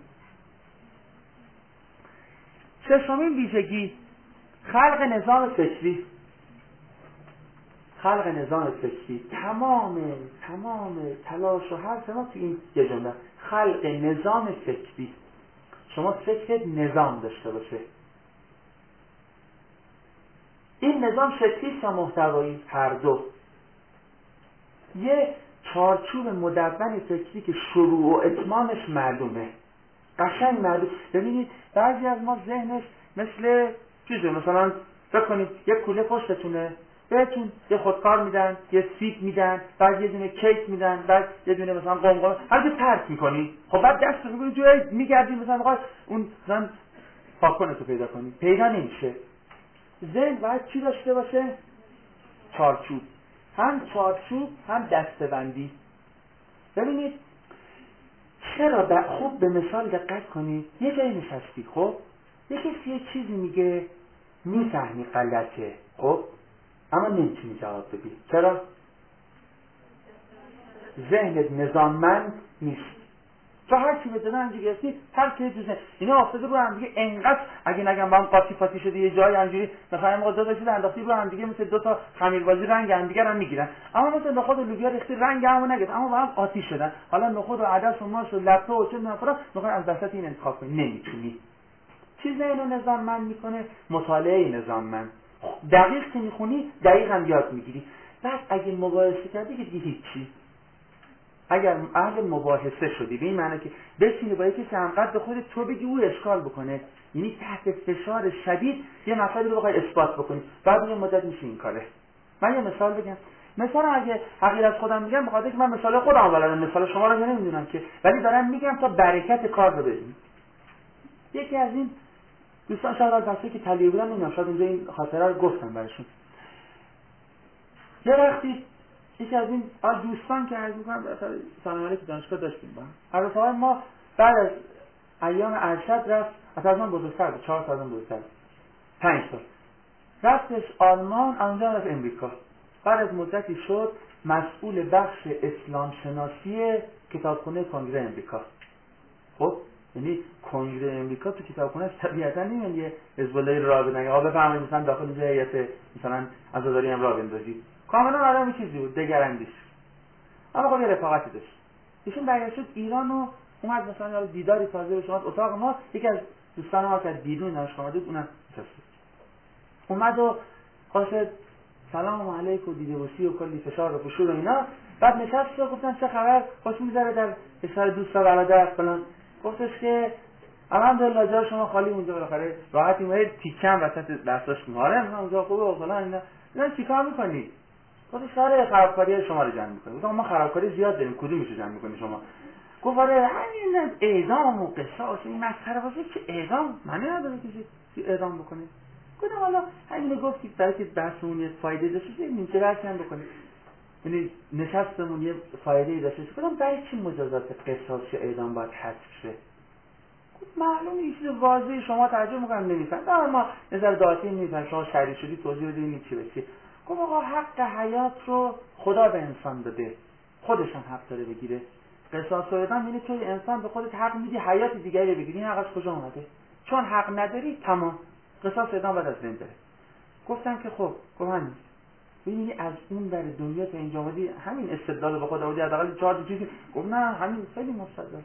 ششمین ویژگی خلق نظام فکری. خلق نظام فکری. تمام تلاش و حرف ما تو این یه جمله، خلق نظام فکری. شما فکرت نظام داشته باشه. این نظام شکلی یا محتوایی؟ هر دو. یه چارچوب مدون فکری که شروع و اتمامش معلومه، قشنگ معلوم. ببینید بعضی از ما ذهنش مثل چیزه، مثلا بکنید یک کوله پشتتونه، بهتون یه خودکار میدن، یه سیب میدن، بعد یه دونه کیک میدن، بعد یه دونه مثلا قمقمه، هر چی پرت میکنی. خب بعد دست رو جوری میگردی مثلا میخواد اون مثلا پاکن تو پیدا کنی، پیدا نمیشه. ذهن باید چی داشته باشه؟ چارچوب، هم چارچوب هم دسته‌بندی. ببینید چرا خوب به مثال دقت کنید. یه جایی نشستی، خب یه کسی یه چیزی میگه، میفهمی غلطه، خب اما نمیتونی جواب بدی. چرا؟ ذهنت نظاممند نیست. تو هر چی بده انجی گرفتی هر کی دوزه اینا افتاده رو هم دیگه انقدر، اگه نگم با هم قاطی پاتی شده یه جای اینجوری مثلا موقع دو تا چیز انداختی رو هم دیگه مثل دو تا خمیربازی رنگ هم دیگه هم میگیرن، اما مثلا نخود و لوبیا ریختی رنگ همو نگرفت اما با هم قاطی شدن. حالا نخود و عدس و ماست و لپه و چه میدونم فلان، میخوای از وسط این انتخاب کنی، نمیتونی. چیز اینو نظاممند میکنه مطالعه نظاممند. دقیق که میخونی دقیق هم یاد میگیری. بعد اگه مقایسه کردی که دیگه هیچی. اگر اهل مباحثه شدی به این معنی که بشینی با یکی که همقدر خودت تو بگی او اشکال بکنه، یعنی تحت فشار شدید یه مسئله رو بخوای اثبات بکنی، بعد یه مدت میشه این کاره. من یه مثال بگم. مثلا اگه حقیر از خودم میگم بخاطر که من مثال خودم بلدم، مثال شما رو نمیدونم که، ولی دارم میگم تا برکت کار رو ببینید. یکی از این دوستان شاید از بچه‌ای که طلیعه بودن نمیدونم، شاید اونجا این خاطره رو گفتم براشون. یه وقتی یکی از این دوستان که عرض میکنم در سالمالی که دانشگاه داشتیم با هم، از رفاقای ما بعد از ایام ارشد رفت، از من بزرگتر بود، 4 سال بزرگتر، 5 سال رفتش آلمان، اونجا رفت امریکا. بعد از مدتی شد مسئول بخش اسلام شناسی کتابخونه کنگره امریکا. خب یعنی کنگره امریکا تو کتابخونه طبیعتا نمیاد یه حزب الله را بنگه بفهمید مثلا داخل اینجا هیئت مثلا عزاداری هم را بندازید، کاملا آدم چیزی بود، دگراندیش. اما خب یه رفاقتی داشت. ایشون برگشت ایران و اومد مثلا دیداری تازه به شما اتاق ما، یکی از دوستان ما که دیدون دانشگاه اومده اونم نشسته. اومد و خواست سلام علیکم و دیده بوسی و کلی فشار و فشور و اینا. بعد نشست و گفتن چه خبر، خوش می‌گذره در اشاره دوستا برادر فلان. گفتش که الحمدلله جای شما خالی، اونجا بالاخره راحتی میاد تیکم وسط دستاش میاره، مثلا اونجا خوبه و فلان اینا. اینا چیکار می‌کنی؟ گفتش سر خرابکاری شما رو جمع می‌کنیم. گفتم ما خرابکاری زیاد داریم، کدومش رو جمع می‌کنی شما؟ گفت آره همین اعدام و قصاص این مسخره واسه چه اعدام؟ معنی نداره کسی اعدام بکنه. گفتم حالا همین گفتید برای که بحثمون یه فایده داشته ببینیم چه بحثی هم بکنیم. یعنی نشستمون یه فایده داشته. گفتم برای چی مجازات قصاص یا اعدام باید حذف شه؟ گفت معلومه این چیز واضحه، شما ترجمه می‌کنم نمی‌فهمید. ما نظر داتی نمی‌فهمیم، شما شریع شدی توضیح بدید چی بشه. گفت آقا حق حیات رو خدا به انسان داده، خودش هم حق داره بگیره. قصاص و اعدام یعنی توی انسان به خودت حق میدی حیات دیگری رو بگیری، این حق از کجا اومده؟ چون حق نداری تمام قصاص اعدام بعد از بین بره. گفتم که خب گفتم ببینی از اون در دنیا تا اینجا اومدی همین استدلال به خود آوردی حداقل 4 چیزی. گفت نه همین خیلی مستدل.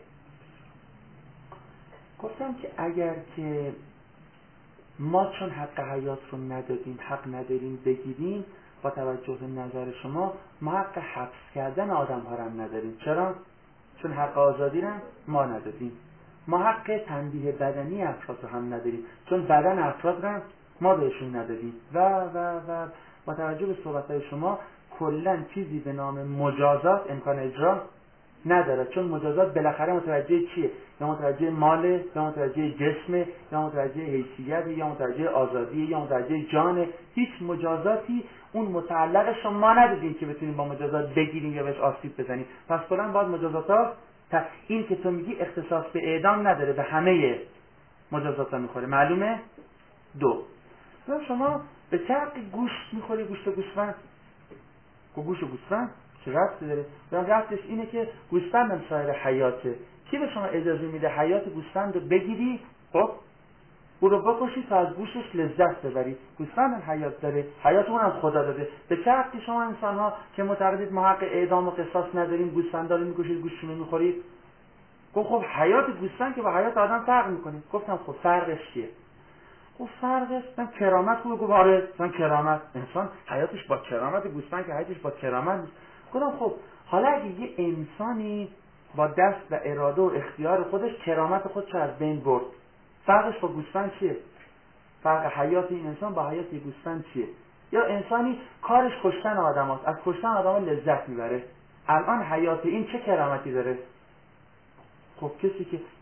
گفتم که اگر که ما چون حق حیات رو ندادیم، حق نداریم بگیریم، با توجه به نظر شما ما حق حبس کردن آدم ها رو نداریم. چرا؟ چون حق آزادی رو ما ندادیم. ما حق تنبیه بدنی افراد رو هم نداریم، چون بدن افراد رو ما بهشون ندادیم و با توجه به صحبت‌های شما کلاً چیزی به نام مجازات امکان اجرا نداره، چون مجازات بالاخره متوجه چیه؟ یا متوجه ماله، یا متوجه جسمه، یا متوجه حیثیت، یا متوجه آزادی، یا متوجه جانه. هیچ مجازاتی اون متعلقش ما ندیدیم که بتونیم با مجازات بگیریم یا بهش آسیب بزنیم. پس کلاً باید مجازات این که تو میگی اختصاص به اعدام نداره، به همه مجازات میخوره. معلومه؟ 2. شما به چرق گوشت میخوری، گوشت گوسفند، گوشت گوسفند چه ربطی داره؟ ربطش اینه که گوسفند هم سایر حیاته. کی به شما اجازه میده حیات گوسفند رو بگیری؟ خب او رو بکشی تا از گوشتش لذت ببری. گوسفند هم حیات داره، حیات اون هم خدا داده. به چه حقی شما انسان ها که معتقدید ما حق اعدام و قصاص نداریم گوسفندا رو میکشید گوشتشون رو میخورید؟ گفت خب حیات گوسفند که با حیات آدم فرق میکنه. گفتم خب فرقش چیه؟ خب فرقش کرامت خوبه. گفت آره مثلا کرامت انسان حیاتش با کرامت، گوسفند که حیاتش با کرامت نیست. گفتم خب حالا اگه یه انسانی با دست و اراده و اختیار خودش کرامت خودش از بین برد، فرقش با گوسفند چیه؟ فرق حیات این انسان با حیات گوسفند چیه؟ یا انسانی کارش کشتن آدماست، از کشتن آدما لذت میبره، الان حیات این چه کرامتی داره؟ خب کسی که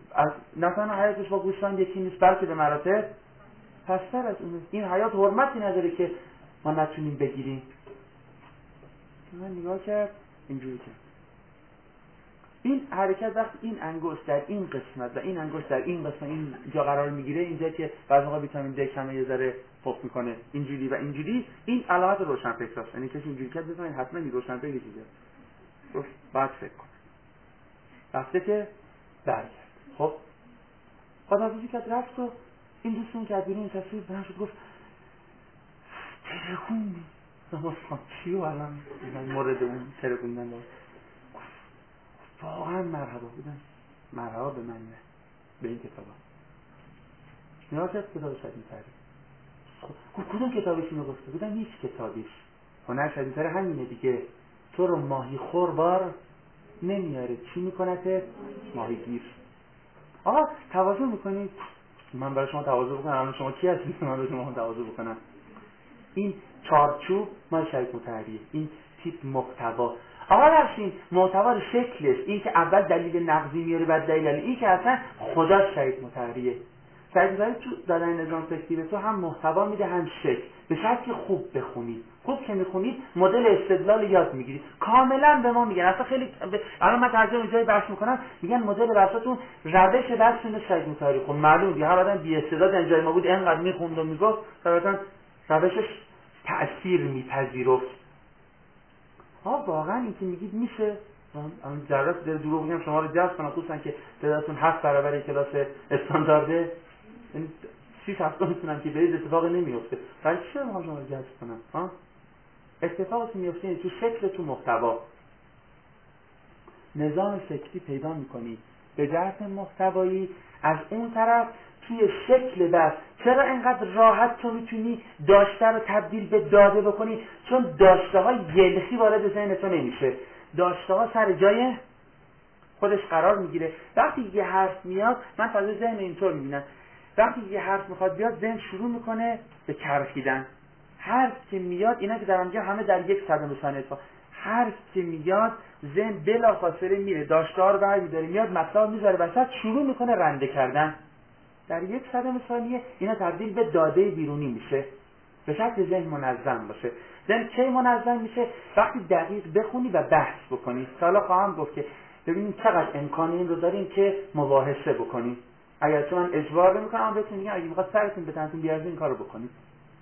از نه تنها حیاتش با گوسفند یکی نیست، بلکه به مراتب پستر از اونه. این حیات حرمتی نداره که ما نتونیم بگیریم. من نگاه کرد اینجوری کرد. این حرکت وقتی این انگشت در این قسمت و این انگشت در این قسمت این جا قرار میگیره، اینجا که بعضی وقتا ویتامین د کمه یه ذره پخ میکنه اینجوری و اینجوری، این علامت روشنفکراست. یعنی کسی اینجوری کرد بزنید حتما این روشنفکر چیزه. گفت بعد فکر کن. رفته که برگرد. خب خداحافظی کرد رفت و این دوستون که از بیرون تصویر بلند شد گفت ترکوندی. نماز خان چیو الان مورد اون ترکوندن داشت. واقعا مرحبا بودن. مرحبا به من نه، به این کتاب ها نیاز هست کتاب شدیدتره. خب کدوم کتابش اینو گفته بودن؟ هیچ کتابیش. هنر شدیدتره همینه دیگه. تو رو ماهی خور بار نمیاره، چی میکنه؟ ماهی گیر. آقا تواضع میکنید؟ من برای شما تواضع بکنم؟ الان شما کی هستید من برای شما تواضع بکنم؟ این چارچوب مال شریک مطهریه، این تیپ محتوا. آقا رفتین محتوا رو شکلش، این که اول دلیل نقضی میاره بعد دلیل این که اصلا خدا شریک مطهریه. شریک مطهری تو دادن نظام فکری به تو هم محتوا میده هم شکل، به شرطی که خوب بخونید. خوب که میخونید مدل استدلال یاد میگیرید. کاملا به ما میگن، اصلا خیلی الان من ترجمه جای بحث میکنم میگن مدل بحثتون روش درسونه شریک مطهری. خب معلوم دیگه هر آدم بی استعداد اینجای ما بود اینقدر میخوند و میگفت طبعا روشش تأثیر میپذیرفت. واقعا این که میگید میشه، من ذرات داره دروغ میگم شما رو جذب کنم، خصوصا که تعدادتون 7 برابر کلاس استاندارده، یعنی 6-7 میتونم که برید اتفاق نمیفته. برای چی میخوام شما رو جذب کنم؟ اتفاقی میفته یعنی تو شکل، تو محتوا نظام فکری پیدا میکنی به جهت محتوایی. از اون طرف توی شکل بس چرا اینقدر راحت تو میتونی داشته رو تبدیل به داده بکنی؟ چون داشته ها یلخی وارد ذهن تو نمیشه، داشته ها سر جای خودش قرار میگیره. وقتی یه حرف میاد، من فضای ذهن اینطور میبینم، وقتی یه حرف میخواد بیاد ذهن شروع میکنه به چرخیدن. حرف که میاد، اینا که دارم میگم همه در 1/100 ثانیه اتفاق. حرف که میاد ذهن بلافاصله میره داشته ها رو برمی‌داره، میاد مطلب میذاره وسط، شروع میکنه رنده کردن. در 1/100 ثانیه اینا تبدیل به داده بیرونی میشه، به شکل ذهن منظم باشه. ذهن کی منظم میشه؟ وقتی دقیق بخونی و بحث بکنی. حالا خواهم گفت که ببینیم چقدر امکان این رو داریم که مباحثه بکنیم. اگر چون من اجبار نمی‌کنم بهتون میگم اگه می‌خواد سرتون به تنتون بیارید این کارو بکنید.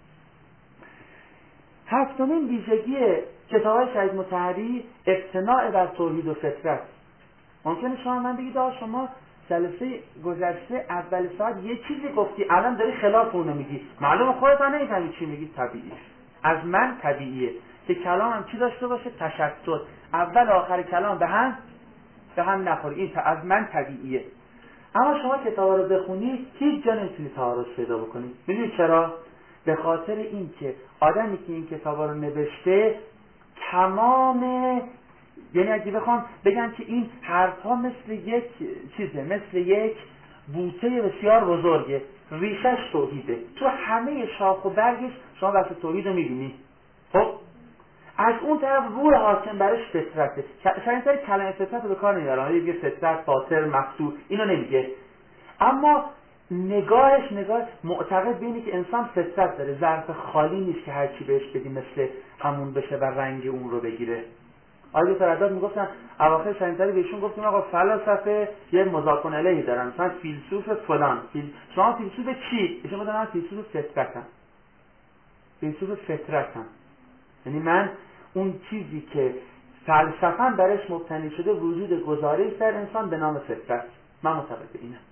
هفتمین ویژگی کتاب‌های شریک مطهری اقتناع بر توحید و فطرت. ممکنه شما من بگید آقا شما جلسه گذشته اول ساعت یه چیزی گفتی الان داری خلاف اونو میگی، معلومه خودت هم نمی‌فهمی چی میگی. طبیعیه، از من طبیعیه که کلامم چی داشته باشه؟ تشتت، اول آخر کلام به هم نخوره. این از من طبیعیه. اما شما کتابا رو بخونی هیچ جا نمیتونی تعارض پیدا بکنی. میدونی چرا؟ به خاطر اینکه آدمی که این کتابا رو نوشته تمام، یعنی اگه بخوام بگم که این حرفها مثل یک چیزه، مثل یک بوته بسیار بزرگه، ریشش توحیده، تو همه شاخ و برگش شما بحث توحید رو میبینی. خب از اون طرف روح حاکم برش فطرته. شاید کلمه فطرت رو به کار نمیارم، یه فطرت، باطل، مفتوح، اینو نمیگه. اما نگاه معتقد به اینه که انسان فطرت داره، ظرف خالی نیست که هر چی بهش بدی مثل همون بشه و رنگ اون رو بگیره. آیه ترداد میگفتن اواخر شنیداری بهشون گفتیم آقا فلسفه یه مضافون الیه دارن، مثلا فیلسوف فلان، شما فیلسوف چی؟ ایشون میگن من فیلسوف فطرتم. فیلسوف فطرتم یعنی من اون چیزی که فلسفه‌ام برش مبتنی شده وجود گزارش در انسان به نام فطرت. من معتقد به اینم.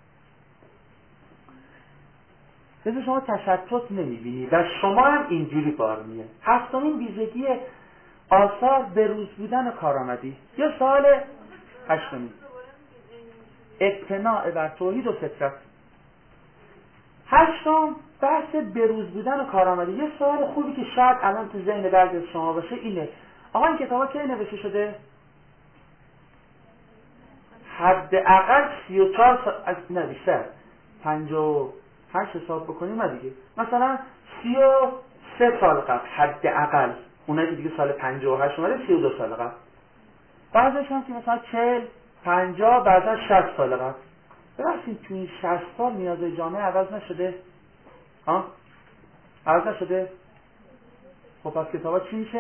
مثل شما تشتت نمیبینی و شما هم اینجوری بار میه. هفتمین ویژگی آثار به روز بودن و کارآمدی. یه سوال هشتمی، اقتناع بر توحید و فطرت. هشتم بحث به روز بودن و کارآمدی. یه سوال خوبی که شاید الان تو ذهن بعضی از شما باشه اینه، آقا این کتابا کی نوشته شده؟ حداقل 34 سال، از نه بیشتر 58 حساب بکنیم دیگه، مثلا 33 سال قبل حداقل. اونایی که دیگه سال 58 اومده 32 سال قبل. بعضیش هم که مثلا 40 50 بعضا 60 سال قبل. ببخشید تو این 60 سال نیاز جامعه عوض نشده؟ ها؟ عوض نشده؟ خب پس کتابا چی میشه؟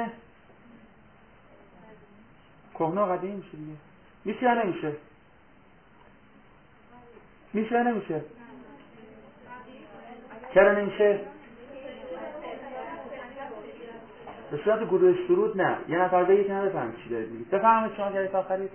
کهنه و قدیمی میشه دیگه. میشه یا نمیشه؟ میشه یا نمیشه؟ چرا نمیشه؟ به صورت گروه شروط نه. یه نفر بگید نه بفهم چی دارید میگید. بفهمید شما جایی تا آخرید.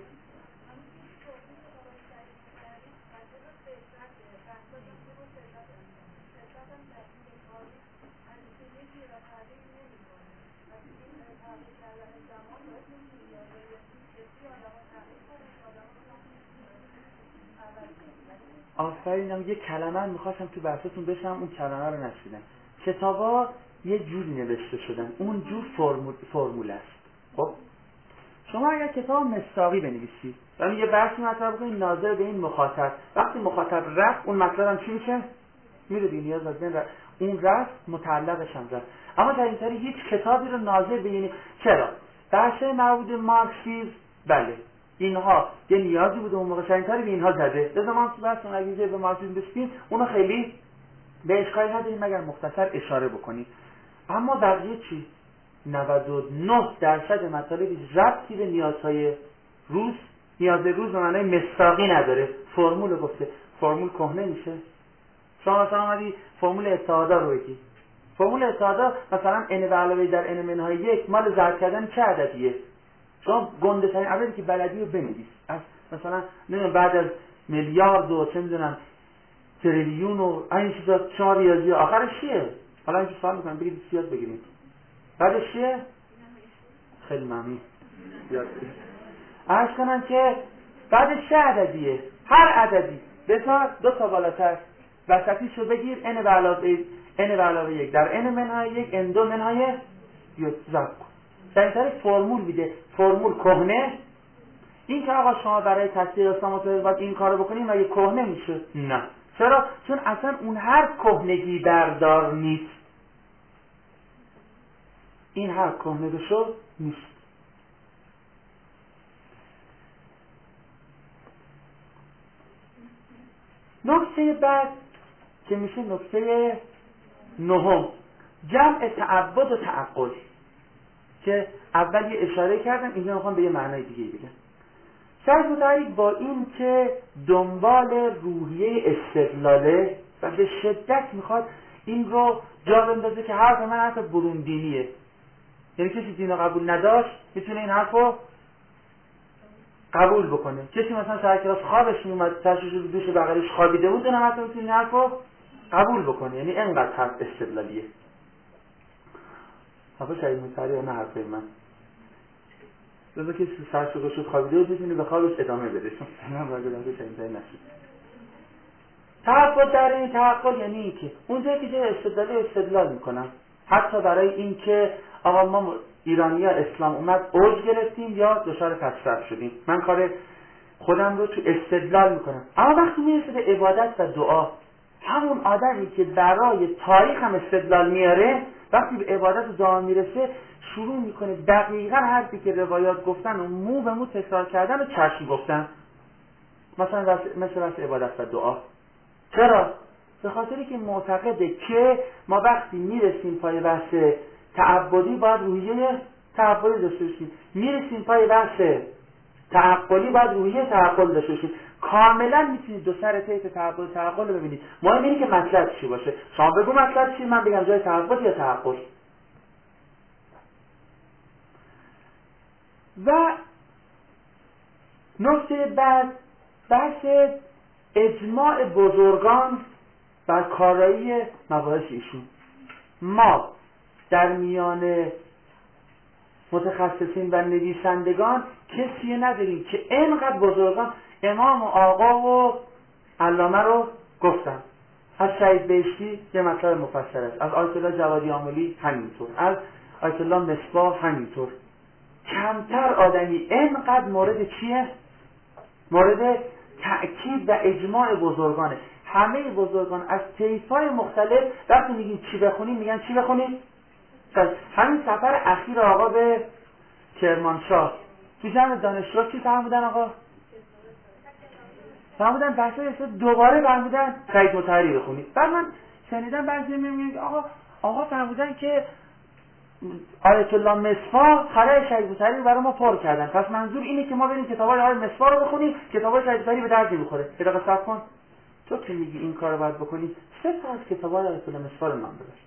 آفرینم یه کلمه میخواستم تو بحثتون بشم، اون کلمه رو نشیدم. کتابا یه جوری نوشته شدن، اون جور فرمول است. خب شما اگر کتاب مصداقی بنویسی و یه بحثی مطرح بکنید ناظر به این مخاطب، وقتی مخاطب رفت اون مطلب هم چی میشه؟ میره دیگه، نیاز از بین رفت، اون رفت متعلقش هم رفت. اما در این طریق هیچ کتابی رو ناظر به این چرا؟ بحث مربوط به مارکسیسم بله اینها یه نیازی بوده اون موقع شاینتاری به اینها زده. لذا ما تو بحث اگه به مارکسیسم بسپیم اونو خیلی به اشکالی نداریم مگر مختصر اشاره بکنیم. اما بقیه چی؟ 99% مطالبی ربطی به نیازهای روز، نیاز روز به معنای مصداقی نداره. فرمول گفته، فرمول کهنه میشه. شما مثلا اومدی فرمول اتحادا رو بگی، فرمول اتحادا مثلا n به علاوه در n منهای 1 مال ضرب کردن چه عددیه؟ شما گنده ترین عددی که بلدی رو بنویس. از مثلا نمیدونم بعد از میلیارد و چه میدونم تریلیون و این چیزا شما ریاضی آخرش چیه؟ حالا اینجا سوال میکنم بگید سیاد بگیرید. بعدش چیه؟ خیلی ممنون. یاد بگیرید. عرض کنم که بعدش چه عددیه؟ هر عددی بذار دو تا بالاتر وسطیشو بگیر n به علاوه 1 در n منهای 1 n2 منهای 1 ضرب کن. در این طریق فرمول میده. فرمول کهنه. این که آقا شما برای تطبیق اسلام باید این کارو بکنیم مگه کهنه میشه؟ نه. چرا؟ چون اصلا اون هر کهنگی بردار نیست. این هر کهنه بشو نیست. نکته بعد که میشه نکته 9 جمع تعبد و تعقل که اول یه اشاره کردم، اینجا میخوام به یه معنای دیگه بگم. شاید متعلق با این که دنبال روحیه استدلاله و به شدت میخواد این رو جا بندازه که حرف من حرف بروندینیه، یعنی کسی دین رو قبول نداشت میتونه این حرف رو قبول بکنه. کسی مثلا سر کلاس خوابش میومد تشریش رو دوش بغلش خوابیده بود اون هم میتونه این حرف رو قبول بکنه. یعنی انقدر حرف استدلالیه. حرف شاید متعلق نه حرف من لذا که سرش رو شد خوابیده بود میتونی به خوابش ادامه بده، چون من باید داده شنیده نشد. تعبد در این تعقل یعنی این که اونجایی که استدلال میکنم حتی برای این که آقا ما ایرانی ها اسلام اومد اوج گرفتیم یا دچار پسرفت شدیم، من کار خودم رو تو استدلال میکنم. اما وقتی میرسه به عبادت و دعا، همون آدمی که برای تاریخ هم استدلال میاره وقتی به عبادت و دعا میرسه شروع میکنه دقیقا حرفی که روایات گفتن و مو به مو تکرار کردن و چشم گفتن. مثلا مثل عبادت و دعا. چرا؟ به خاطری که معتقده که ما وقتی میرسیم پای بحث تعبدی باید روحیه تعبدی داشته باشیم، میرسیم پای بحث تعقلی باید روحیه تعقل داشته باشیم. کاملا میتونید دو سر طیف تعقل رو ببینید. مهم اینه که مطلب چی باشه. شما بگو مطلب چی، من بگم جای تعبد یا تعقل. و نکته بعد بحث اجماع بزرگان بر کارایی مباحث ایشون. ما در میان متخصصین و نویسندگان کسی نداریم که اینقدر بزرگان امام و آقا و علامه رو گفتن. از سعید بهشتی یه مطلب مفصل است، از آیت الله جوادی آملی همینطور، از آیت الله مصباح همینطور. کمتر آدمی اینقدر مورد چیه؟ مورد تأکید و اجماع بزرگانه. همه بزرگان از طیف‌های مختلف وقتی میگیم چی بخونیم میگن چی بخونیم؟ همین سفر اخیر آقا به کرمانشاه تو جمع دانشجو چی فرمودن آقا؟ فرمودن بحثای دوباره فرمودن سعید مطهری بخونید. بعد من شنیدم بعضی میگن آقا فرمودن که آیت الله مصفا خلای شهید مطهری رو برای ما پر کردن، پس منظور اینه که ما بریم کتابای آیت مصفا رو بخونیم، کتابای شهید مطهری به درد نمیخوره. یه دقیقه صبر کن، تو که میگی این کارو باید بکنی، 3 تا از کتابای آیت الله مصفا رو نام ببر،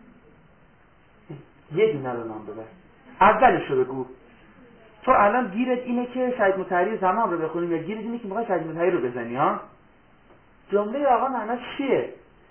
یه دونه رو نام ببر، اولش رو بگو. تو الان گیرت اینه که شهید مطهری زمان رو بخونیم یا گیرت اینه که میخوای شهید مطهری رو بزنی؟ ها، جمله آقا معناش چیه؟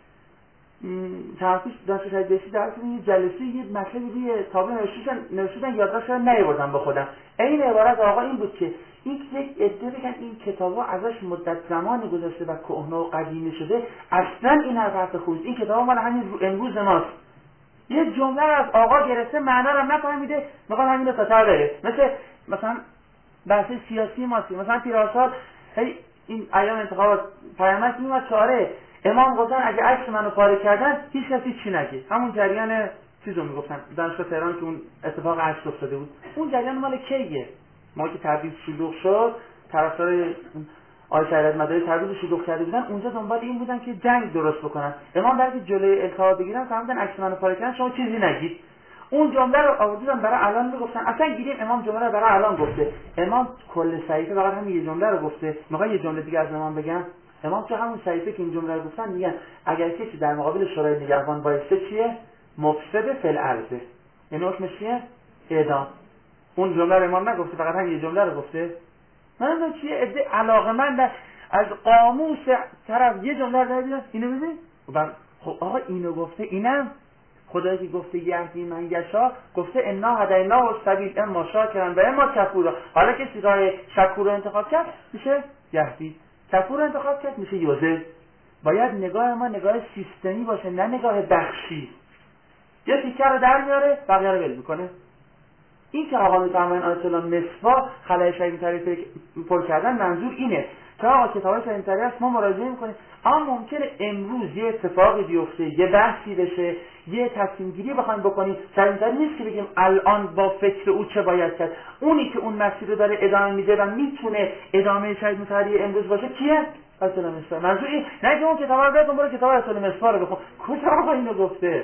تحقیق دانش شهید بهشتی در یه جلسه یه مطلبی روی تابلو نوشتن یادداشت رو نیاوردم با خودم. این عبارت آقا این بود که این یک عده بگن این کتابا ازش مدت زمانی گذشته و کهنه و قدیمی شده، اصلا این حرف خوبه، این کتابا مال همین امروز ماست. یه جمله از آقا گرفته معنا رو نفهمیده، میخواد همین رو تاتر بره. مثلا بحث سیاسی ماست، مثلا پیراسال این ایام انتخابات پیامک میومد چاره امام گفتن اگه عکس منو پاره کردن هیچ کسی چی نگه. همون جریان چیزو میگفتن دانشگاه تهران که اون اتفاق عکس افتاده بود، اون جریان مال کیه؟ ما که تبعیض شلوغ شد، طرفدار آقای شریعت مداری تبعیض شلوغ کرده بودن، اونجا دنبال این بودن که جنگ درست بکنن. امام برای که جلوی التهاب بگیرن فهمیدن عکس منو پاره کردن شما چیزی نگید. اون جمله رو آوردن برای الان میگفتن، اصلا گیریم امام جمله رو برای الان گفته. امام کل صحیفه فقط همین یه جمله رو گفته. میخوام یه جمله دیگه از امام بگم. امام تو همون صحیفه که این جمله رو گفتن میگن اگر کسی در مقابل شورای نگهبان وایسه چیه؟ مفسد فی الارض. یعنی حکمش چیه؟ اعدام. اون جمله رو امام نگفته، فقط همین یه جمله رو گفته. من چیه عده علاقه‌مند از قاموس طرف یه جمله رو دیدن اینو ببین. خب آقا اینو گفته، اینم خدایی که گفته یهدی من یشا گفته انا هدیناه السبیل اما شاکرا و اما کفورا. حالا که راه شکور رو انتخاب کرد میشه یهدی، کفور رو انتخاب کرد میشه یوزر. باید نگاه ما نگاه سیستمی باشه، نه نگاه بخشی. یه تیکه رو در میاره بقیه رو ول میکنه. این که آقا میفرمایند آیت الله مصفا خلای شهید مطهری پر کردن، منظور اینه که آقا کتاب شهید مطهری است ما مراجعه میکنیم، اما ممکنه امروز یه اتفاقی بیفته، یه بحثی بشه، یه تصمیم گیری بخوایم بکنیم. شهید مطهری نیست که بگیم الان با فکر او چه باید کرد. اونی که اون مسیر رو داره ادامه میده و میتونه ادامه شهید مطهری امروز باشه کیه؟ آیت الله مصفا. منظور این نه که اون کتابا رو بخون، برو کتاب آیت الله مصفا رو بخون. کجا آقا اینو گفته؟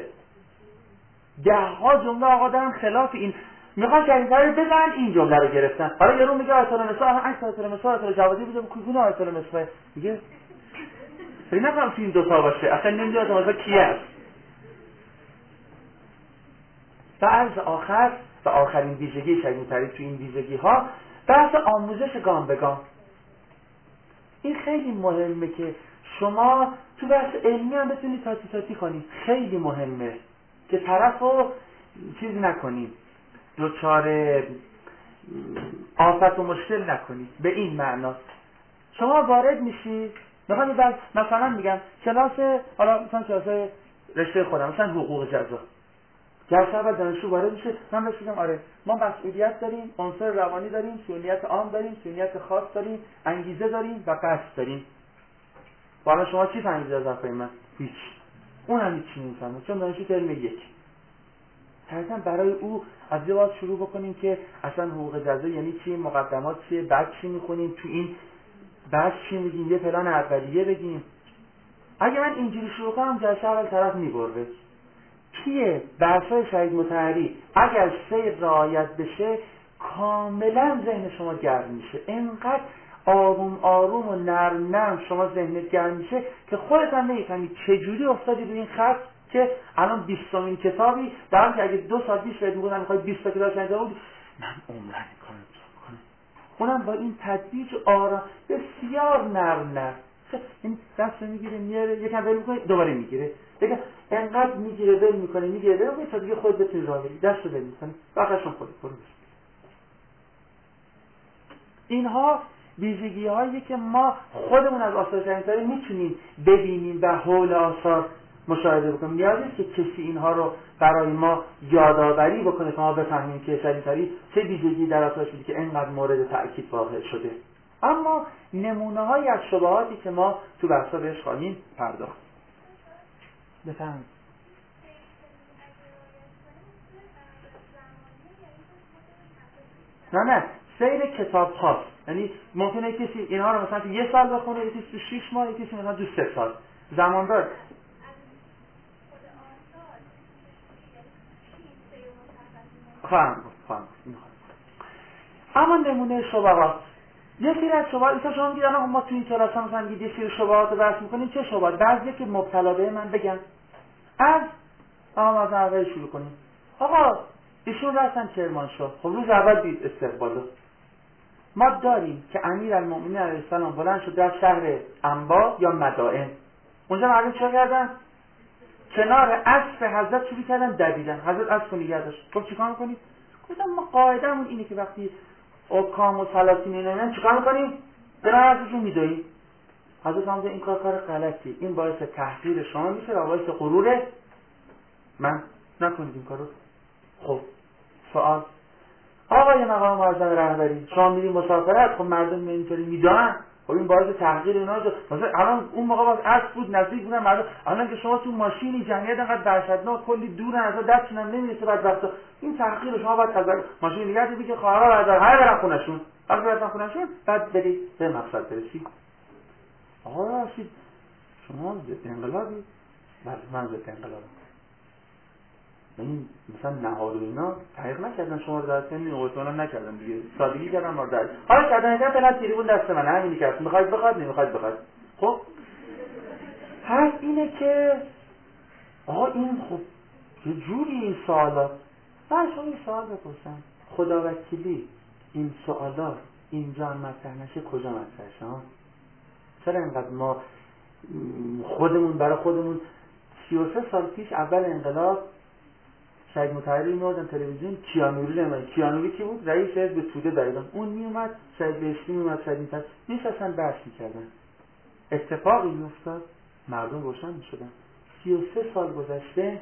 ده ها جمله آقا دارن خلاف این. میخوان شهید مطهری بزنن، این جمله رو گرفتن. حالا یارو میگه آیت الله مصفا، عکس آیت الله مصفا، آیت الله جوادی بده کدوم آیت الله مصفا میگه فکر نکنم تو این دو تا باشه، اصلا نمیدونه آیت الله مصفا کی است. و عرض آخر و آخرین ویژگی شهید مطهری تو این ویژگی ها بحث آموزش گام به گام. این خیلی مهمه که شما تو بحث علمی هم بتونید تاتی کنید. خیلی مهمه که طرفو چیز نکنید، دچار آفت و مشکل نکنید. به این معنا شما وارد میشید، میخوام مثلا میگم کلاس، حالا مثلا کلاس رشته خودم مثلا حقوق جزا، جلسه اول دانشجو وارد میشه، من بهش میگم آره ما مسئولیت داریم، عنصر روانی داریم، سنیت عام داریم، سنیت خاص داریم، انگیزه داریم و قصد داریم. حالا شما چی فهمیدید از حرفای من؟ هیچ. اون هم هیچ نمیفهمه، چون دانشجو ترم 1. حتما برای او از یه باید شروع بکنیم که اصلا حقوق جزا یعنی چی، مقدمات چیه، بعد چی میخونیم، تو این بحث چی میگیم، یه پلان اولیه بگیم. اگه من اینجوری شروع کنم جلسه اول طرف میبره. کیه؟ بحثای شهید مطهری اگر سیر رعایت بشه کاملا ذهن شما گرم میشه، اینقدر آروم آروم و نرم نرم شما ذهنت گرم میشه که خودت هم نمیفهمی چجوری افتادی روی این خط که الان 20مین کتابی، در حالی که اگه 2 سال پیش بهت میگفتن میخوای 20 تا کتاب شنیده بود من عمرن این کارو نمی‌کنم. اونم با این تدریج آرام بسیار نرم این دست میگیره میاره، یکم ول میکنه دوباره میگیره، دیگه انقدر میگیره ول میکنه تا دیگه خود بتونی راه بری، دست رو ول میکنه بقیه‌شون خودت برو. اینها ویژگی هایی که ما خودمون از آثار شهید مطهری میتونیم ببینیم و حول آثار مشاهده بکنیم. نیازی نیست که کسی اینها رو برای ما یادآوری بکنه تا ما بفهمیم که شهید مطهری چه ویژگی در آثارش بوده که اینقدر مورد تأکید واقع شده. اما نمونه هایی از شبهاتی که ما تو بحثا بهش خواهیم پرداخت. بفهم. نه سیر کتاب هاست. یعنی ممکنه کسی اینها رو مثلا تو 1 سال بخونه، یکی تو 6 ماه، یکی مثلا تو 3 سال زمان داره. فهم. اما نمونه شبهات، یکی از شبهات مثلا شما میگید الان ما تو این کلاس ها مثلا میگید یه سری شبهات رو بحث میکنیم. چه شبهات؟ بعضی که مبتلا به من بگن از مثلا اول شروع کنیم. آقا ایشون رفتن کرمانشاه، خب روز اول دید استقبالو. ما داریم که امیرالمومنین علیه السلام بلند شد در شهر انبا یا مدائن، اونجا مردم چه کردن؟ کنار اسب حضرت شروع کردن دویدن. حضرت اسب رو نگه داشت. گفت چیکار میکنید؟ گفتم ما قاعده‌مون اینه که وقتی حکام و سلاطین اینا چیکار میکنیم؟ کنار اسبشون میدویم. حضرت هم این کار غلطی، این باعث تحقیر شما میشه و باعث غرور من. نکنید این کارو. خب سوال، آقای مقام معظم رهبری شما میرید مسافرت، خب مردم اینطوری میدونن، خب این باعث تحقیر اینا شد. مثلا الان اون موقع باز اسب بود نزدیک بودن مردم، الان که شما تو ماشینی جمعیت انقدر دهشتناک کلی دور از دستشون هم نمیرسه، بعد وقتا این تحقیر شما باید از ماشین نگه دارید که خواهرها بعد هر برن خونه‌شون، وقتی برن خونه‌شون بعد برید به مقصد برسید. آقا راسید شما ضد انقلابی؟ بله من ضد انقلابم. این مثلا نهاد و اینا تحقیق نکردن شما رو در سن اوتونا نکردن دیگه، سادگی کردن ما در حالا کردن اینا فعلا تریبون دست من همینی که هست، میخواید بخواد نمیخواید بخواد. خب هر اینه که آقا این خب یه جوری این سوالات. من شما این سوال بپرسم، خدا وکیلی این سوالات اینجا مطرح نشه کجا مطرح شه؟ چرا اینقدر ما خودمون برای خودمون 33 سال پیش اول انقلاب شهید مطهری میوردن تلویزیون، کیانوری نمید. کیانوری کی بود؟ رئیس حزب توده دایدان. اون میومد، شهید بهشتی میومد، شهید مطهری میشستن بحث میکردن. اتفاقی میافتاد، مردم روشن میشدن. 33 سال گذشته،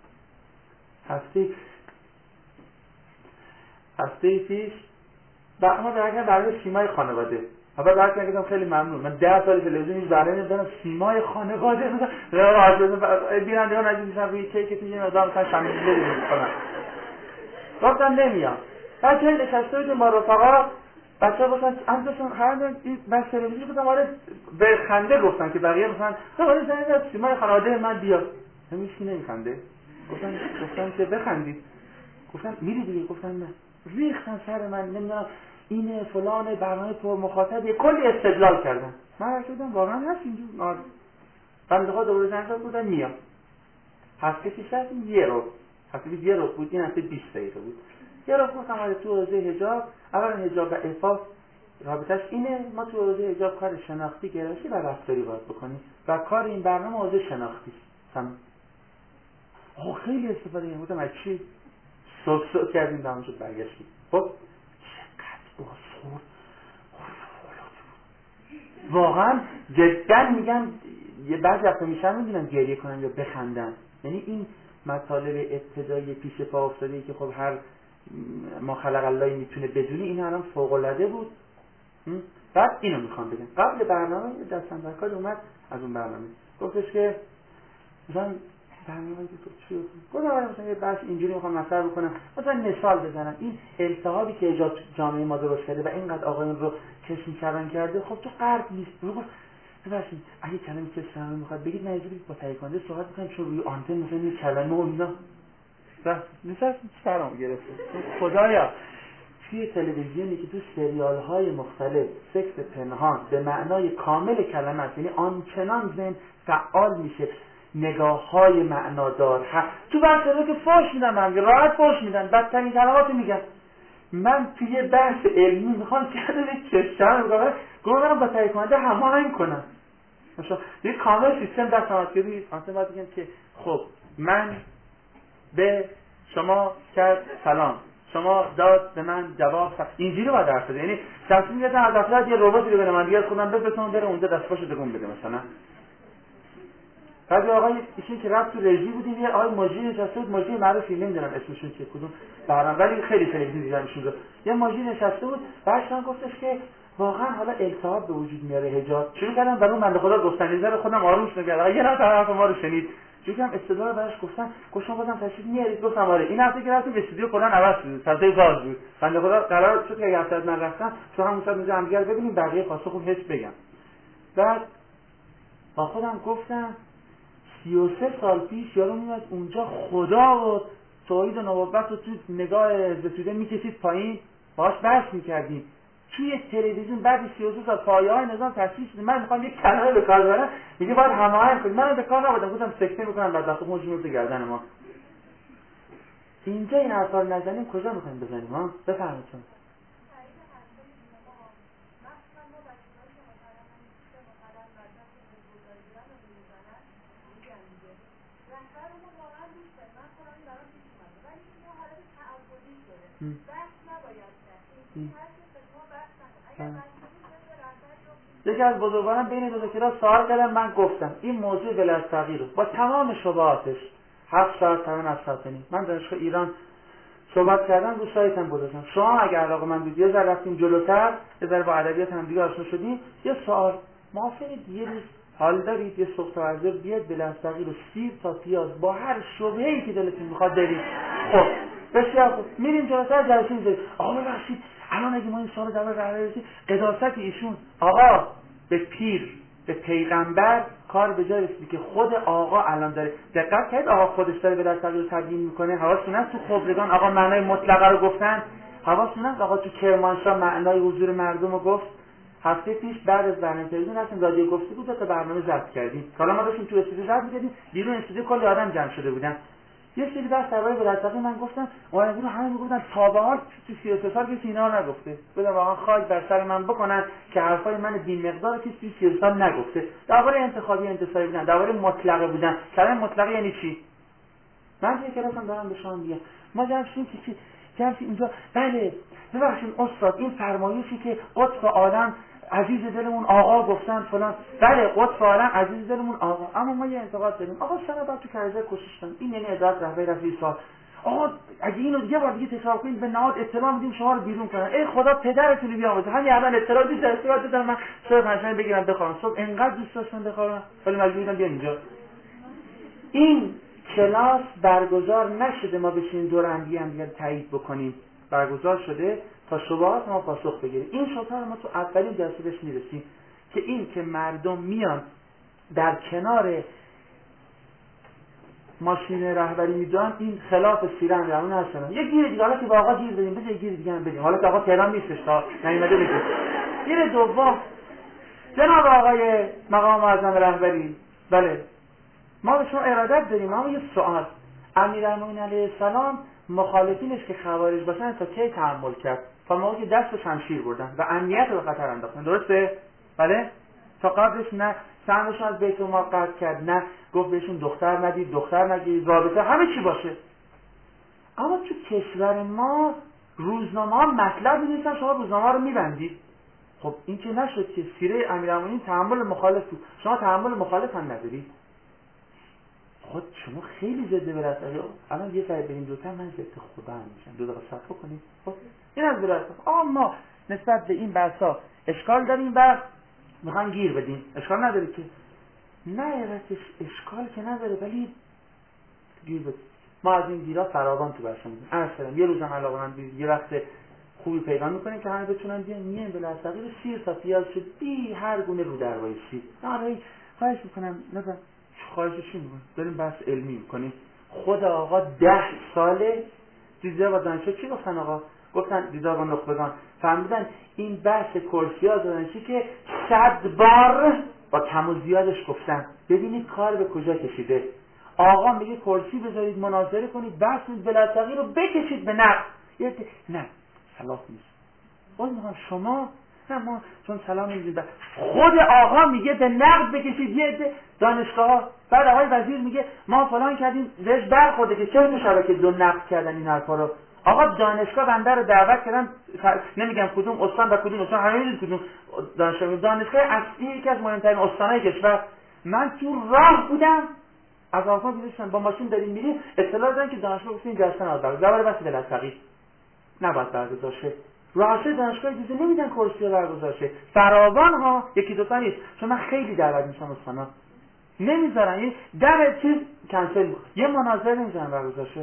هفته پیش ما برای سیمای خانواده اول درک نکردم، خیلی ممنون. من 10 سال تلویزیون هیچ برنامه‌ای ندارم. سیمای خانواده بیننده ها نزدیکشن روی کیک یه مقدار مثلا شمیزه می‌کنن. گفتم نمیام. بعد که نشسته بودیم با رفقا، بچه‌ها گفتن اندازون هر من تلویزیون گفتم آره به خنده گفتن که بقیه مثلا آره زنگ سیمای خانواده من بیا. هیچ کی نمی‌خنده. گفتم که بخندید. گفتن میری دیگه؟ گفتن نه. ریختن سر من، نمیدونم اینه فلان برنامه پر مخاطب، کلی استدلال کردن. من شدم واقعا هست اینجور بنده خدا دوباره زنگ بودن میام. هفته پیش رفتیم یه رو بود، این هفته 20 دقیقه بود. یه رو گفتم آره تو حوزه حجاب، اولا حجاب و عفاف رابطش اینه، ما تو حوزه حجاب کار شناختی گرایشی و رفتاری باید بکنیم و کار این برنامه حوزه شناختی است. خیلی استفاده می‌کنم از چی؟ سوک کردیم دامن شد برگشتیم. خب چقدر بازخورد واقعا جدا میگم، یه بعضی وقتا میشن میدونم گریه کنن یا بخندن. یعنی این مطالب ابتدایی پیش پا افتاده که خب هر ما خلق الله میتونه بدونی، این الان فوق العاده بود. بعد اینو میخوام بگم، قبل برنامه دستم برکار اومد از اون برنامه گفتش که مثلا برنامه تو چی بود؟ گفتم مثلا یه بحث اینجوری میخوام مطرح بکنم، مثلا مثال بزنم این التهابی که ایجاد جامعه ما درست کرده و اینقدر آقایون رو کشمی کردن کرده، خب تو غرب نیست. رو گفت ببخشید اگه کلمه که شما میخواد بگید نه اجازه با تایید کننده صحبت می‌کنیم چون روی آنتن مثلا این کلمه و اینا مثلا سرام گرفته. خدایا توی تلویزیونی که تو سریال‌های مختلف سکس پنهان به معنای کامل کلمه است، یعنی آنچنان ذهن فعال میشه، نگاه‌های معنادار تو برسه که فوش میدن، من راحت فوش میدن، بدترین کلماتو میگن. من توی بحث علمی میخوام کردم چشم گفتم با تایید کننده هماهنگ کنم، مثلا یه کامل سیستم دست آمد که مثلا باید بگم که خب من به شما کرد سلام، شما داد به من جواب، اینجوری باید درس بده. یعنی تصمیم گرفتن از افراد یه رباتی رو به من دیگه خودم بفرستم بره اونجا دستاشو تکون بده. مثلا بعضی آقای ایشون که رفت تو رژی بودیم، یه آقای ماجی نشسته بود، ماجی معروفی نمیدونم اسمشون چیه کدوم برام، ولی خیلی تلویزیون دیدمشون رو. یه ماجی نشسته بود، بعدش من گفتش که واقعا حالا التهاب به وجود میاره حجاب. شروع کردم برای من به خدا گفتن نظر خودم آرومش نگردم. یه نفر حرف ما رو شنید، یکم استدلال براش گفتم بازم تشریف میارید؟ گفتم آره. این هفته که رفتیم استودیو کلا عوض شد، صدای باز بود. بنده خدا قرار شد که اگه هفته من رفتم تو همون ساعت اونجا همدیگه ببینیم، بقیه پاسخو حس بگم. بعد با خودم گفتم 33 سال پیش یارو میاد اونجا خدا و توحید و نبوت رو تو نگاه زتوده میکشید پایین، باهاش بحث میکردیم توی تلویزیون. بعد 33 سال پایه‌های نظام تأسیس شده، من میخوام یک کلمه به کار ببرم میگه باید هماهنگ کنید. من به کار نبودم، گفتم سکته میکنم بعد وقت موج میفته گردن ما. اینجا این حرفا رو نزنیم کجا میخوایم بزنیم ها؟ بفرمایید. یکی از بزرگواران بین دو کلاس سوال کردن، من گفتم این موضوع بلازتغییر رو با تمام شبهاتش 7 ساعت تمام از ساعتنی من دانشگاه ایران صحبت کردم، رو سایتم گذاشتم. شما اگر علاقه من بود یه ذره رفتیم جلوتر، یه ذره با ادبیات هم دیگه آشنا شدیم، یه سوال موافقید یه روز حال دارید یه صبح تا ظهر بیاد بلازتغییر رو سیر تا پیاز با هر شبهه‌ای که دلتون میخواد برید؟ خب بسیار خوب، میریم جلوتر جلسه میذاریم. آقا ببخشید الان اگه ما این سال دعوا قرار بشیم قداست ایشون آقا به پیر به پیغمبر کار به جای رسیدی که خود آقا الان داره. دقت کرد آقا خودش داره بلازتغییر رو تبیین میکنه. حواستون هست تو خبرگان آقا معنای مطلقه رو گفتن؟ حواستون هست آقا تو کرمانشاه معنای حضور مردم رو گفت؟ هفته پیش بعد از برنامه تلویزیون رفتیم رادیو گفتی بود تا برنامه ضبط کردیم. حالا ما داشتیم تو استودیو ضبط می‌کردیم، بیرون استودیو کلی آدم جمع شده بودن. یه سری بحث درباره بلازتغییر من گفتم، اون همه میگفتن تا به حال تو 33 سال کسی اینا رو نگفته. گفتم واقعا خاک بر سر من بکنن که حرفای من بی مقدار کسی تو 33 سال نگفته. درباره انتخابی انتصابی بودن، درباره مطلقه بودن. کلمه مطلقه یعنی چی؟ من یه کلاسم دارم به شما میگم. ما جمع شدیم که چی؟ جمع اینجا بله ببخشید استاد این فرمایشی که قطب عالم عزیز دلمون آقا گفتن فلان، بله قطب عالم عزیز دلمون آقا، اما ما یه انتقاد داریم. آقا چرا بعد تو کرده کشش کنیم؟ این یعنی ادعای رهبری رفیع سال. آقا اگه اینو دیگه بار دیگه تکرار کنید به نهاد اطلاع میدیم شما رو بیرون کنن. ای خدا پدرتون رو بیامرزه. همین الان اطلاع دید اطلاع دادم من صبح پنجشنبه بگیرم بخوام. صبح انقدر دوست داشتم بخوام ولی مجبور بودم بیام اینجا. این کلاس برگزار نشده ما بشینیم دور هم دیگه تایید بکنیم، برگزار شده تا شبهات ما پاسخ بگیریم. این شبهات ما تو اولین جلسه بهش میرسیم که این که مردم میان در کنار ماشین رهبری میدن این خلاف سیره امیرالمومنین هستن. یه گیر دیگه حالا که با آقا گیر بدیم بده گیر دیگه هم بدیم، حالا که آقا تهران نیستش تا نیومده بگیم. گیر دوم جناب آقای مقام معظم رهبری، بله ما به شما ارادت داریم، اما یه سوال، امیرالمومنین علیه السلام مخالفینش که خوارج باشن تا کی تحمل کرد؟ تا موقعی که دست به شمشیر بردن و امنیت رو به خطر انداختن، درسته؟ بله؟ تا قبلش نه سهمشون از بیت المال قطع کرد، نه گفت بهشون دختر ندید، دختر نگیرید، رابطه همه چی باشه. اما تو کشور ما روزنامه ها مطلب می‌نویسن، شما روزنامه رو میبندید. خب این که نشد که سیره امیرالمومنین تحمل مخالف بود، شما تحمل مخالف هم ندارید. خود شما خیلی ضد بلازتغییر. الان یه سری بریم دوتا من ضد خدا میشم، دو دقیقه صبر کنید. خب این از بلازتغییر. ما نسبت به این بحثا اشکال داریم و میخوان گیر بدیم. اشکال نداره که نه اشکال که نداره ولی گیر بدیم. ما از این گیرا فراوان تو بحث می‌کنیم. اصلا یه روزم علاوه یه وقت خوبی پیدا می‌کنیم که همه بتونن بیان میان بلازتغییر سیر تا پیاز شد بی هر گونه رو دروایی سیر. آره خواهش می‌کنم نذار خواهشش می‌کنم داریم بحث علمی می‌کنیم. خود آقا 10 ساله دیده با دانشجو چی گفتن آقا؟ گفتن دیده با نخبگان فهمیدن این بحث کرسی‌ها دانشجو که 100 بار با کم و زیادش گفتن. ببینید کار به کجا کشیده. آقا میگه کرسی بذارید مناظره کنید، بحث بلازتغییر رو بکشید به نقد. نه صلاح نیست. باز میگم شما نه ما چون سلام میگیم خود آقا میگه به نقد بکشید. یه دانشگاه بعد آقای وزیر میگه ما فلان کردیم بهش برخورده که چه شبکه دو نقد کردن این حرفا رو. آقا دانشگاه بنده رو دعوت کردن، نمیگم کدوم استان و کدوم استان، همه میدونید کدوم دانشگاه اصلی یکی از مهمترین استانهای کشور. من تو راه بودم از آقا گذاشتن با ماشین داریم میریم اطلاع دادن که دانشگاه گفتین جلسه نباید برگزار بس بلازتغییر نباید برگزار شه. رئاسه دانشگاه اجازه نمیدن کرسی برگزار شه. فراوان ها یکی دو تا نیست، چون من خیلی دعوت میشم استانا نمیذارن. یه در چیز کنسل یه مناظره نمیذارن برگزار شه.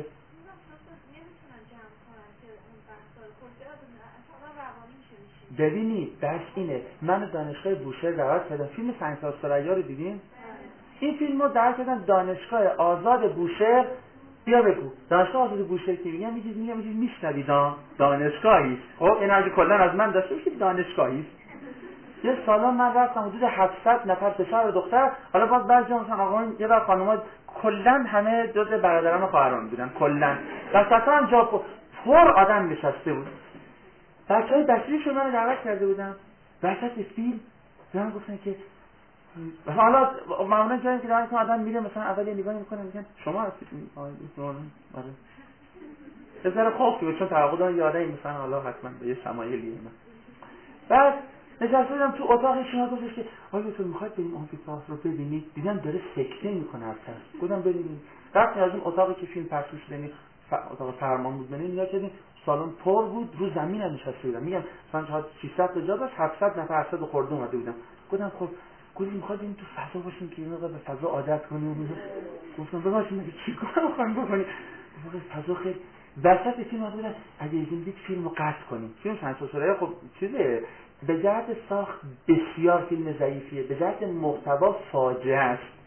ببینید بس اینه، من دانشگاه بوشهر دعوت کردم فیلم سنگسار ثریا رو دیدین؟ این فیلم رو دعوت کردم دانشگاه آزاد بوشهر. بیا بگو دانشگاه آزاد بوشهر که میگم میشنوید دانشگاهی. خب این از کلا از من داشته باشید دانشگاهی. یه سالن من رفتم حدود 700 نفر پسر و دختر، حالا باز بعضی‌ها مثلا آقایون یه بار خانم‌ها کلا همه جزء برادران و خواهران بودن کلا. وسطا هم جا پر آدم نشسته بود. بچه‌های دستیشون منو دعوت کرده بودن. وسط فیلم من گفتن که حالا معمولا جایی که دارن که آدم میره مثلا اول یه نگاهی میکنه میگن شما هستید آره یه ذره خوف که چون توقع دارن یاده این مثلا حالا حتما به یه شمایلیه من. بعد نشسته بودم تو اتاق شما گفتش که آیا تو میخواید بریم آمفی‌تئاتر رو ببینید؟ دیدم داره سکته میکنه از ترس. گفتم ببینید. رفتیم از اون اتاقی که فیلم پخش شد یعنی اتاق فرمان بود نگاه کردیم سالن پر بود رو زمین نشسته بودم. میگم مثلا 600 تا جا داشت 700 نفر 700 خورده اومده بودم. گفتم خب میخواد این تو فضا باشیم که اینو به فضا عادت کنیم. گفتم ببخشید مگه چیکار می‌خوایم بکنیم؟ گفتم فضا خیلی وسط فیلم بودن اگه این فیلم رو قطع کنیم. فیلم سنگسار ثریا خب چیزه به جهت ساخت بسیار فیلم ضعیفیه، به جهت محتوا فاجعه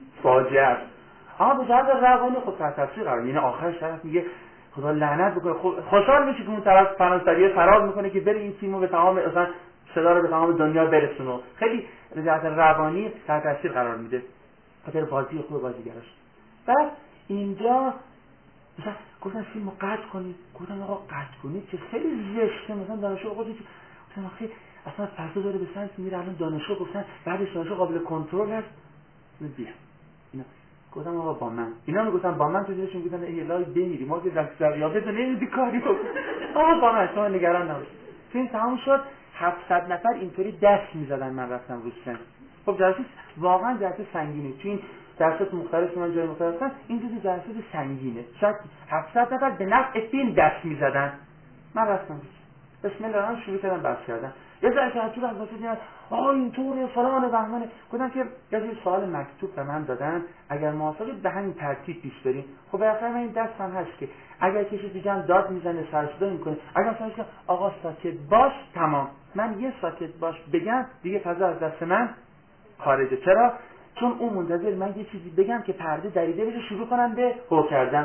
است. اما به جهت روانی خب تحت تاثیر قرار میگیره. آخرش طرف میگه خدا لعنت بکنه. خوشحال میشه که اون طرف فرانسوی فرار میکنه که بره این فیلمو به تمام مثلا صدا رو به تمام دنیا برسونه. خیلی به جهت روانی تحت تاثیر قرار میده. خاطر بازی خوب بازیگراش. بعد اینجا مثلا گفتن فیلمو قطع کنید. گفتم آقا قطع کنید چه خیلی زشته. مثلا دانشجو خودش گفتم آخه اصلا فضا داره به سمت میره. الان دانشجو گفتن بعدش دانشجو قابل کنترل هست. بیا اینا گفتم آقا با من اینا میگفتن با من تو دلشون گفتن ای الهی بمیری ما که دستیابی نمیدی کاری بکن. آقا با من شما نگران نباش. فیلم تموم شد 700 نفر اینطوری دست میزدن من رفتم رو سن. خب جلسه واقعا جلسه سنگینه. چون درسات مختلف من جای مختلف هستن این جلسه سنگینه. شاید 700 نفر به نفع فیلم دست میزدن. من رفتم بسم الله الرحمن شروع کردم بحث کردن. یه ذره که تو از واسه میاد اینطوره فلان بهمنه. گفتم که یه سوال مکتوب به من دادن اگر موافقی به همین ترتیب پیش بریم. خب بالاخره من این دستم هست که اگر کسی دیگه هم داد میزنه سر صدا میکنه اگر مثلا که آقا ساکت باش تمام من یه ساکت باش بگم دیگه فضا از دست من خارجه. چرا؟ چون اون منتظر من یه چیزی بگم که پرده دریده بشه شروع کنم به هو کردن.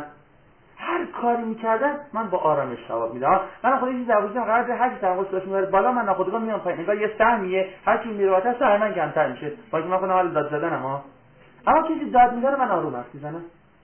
هر کاری میکردن من با آرامش جواب میدم. من خودم چیزی در وجودم قرار به هر کی توقعش داشت میاره بالا من ناخودآگاه میام پایین. انگار یه سهمیه هر کی میره واسه سهم من کمتر میشه. با اینکه من خودم حال داد زدنم اما کسی داد میزنه من آروم حرف میزنم.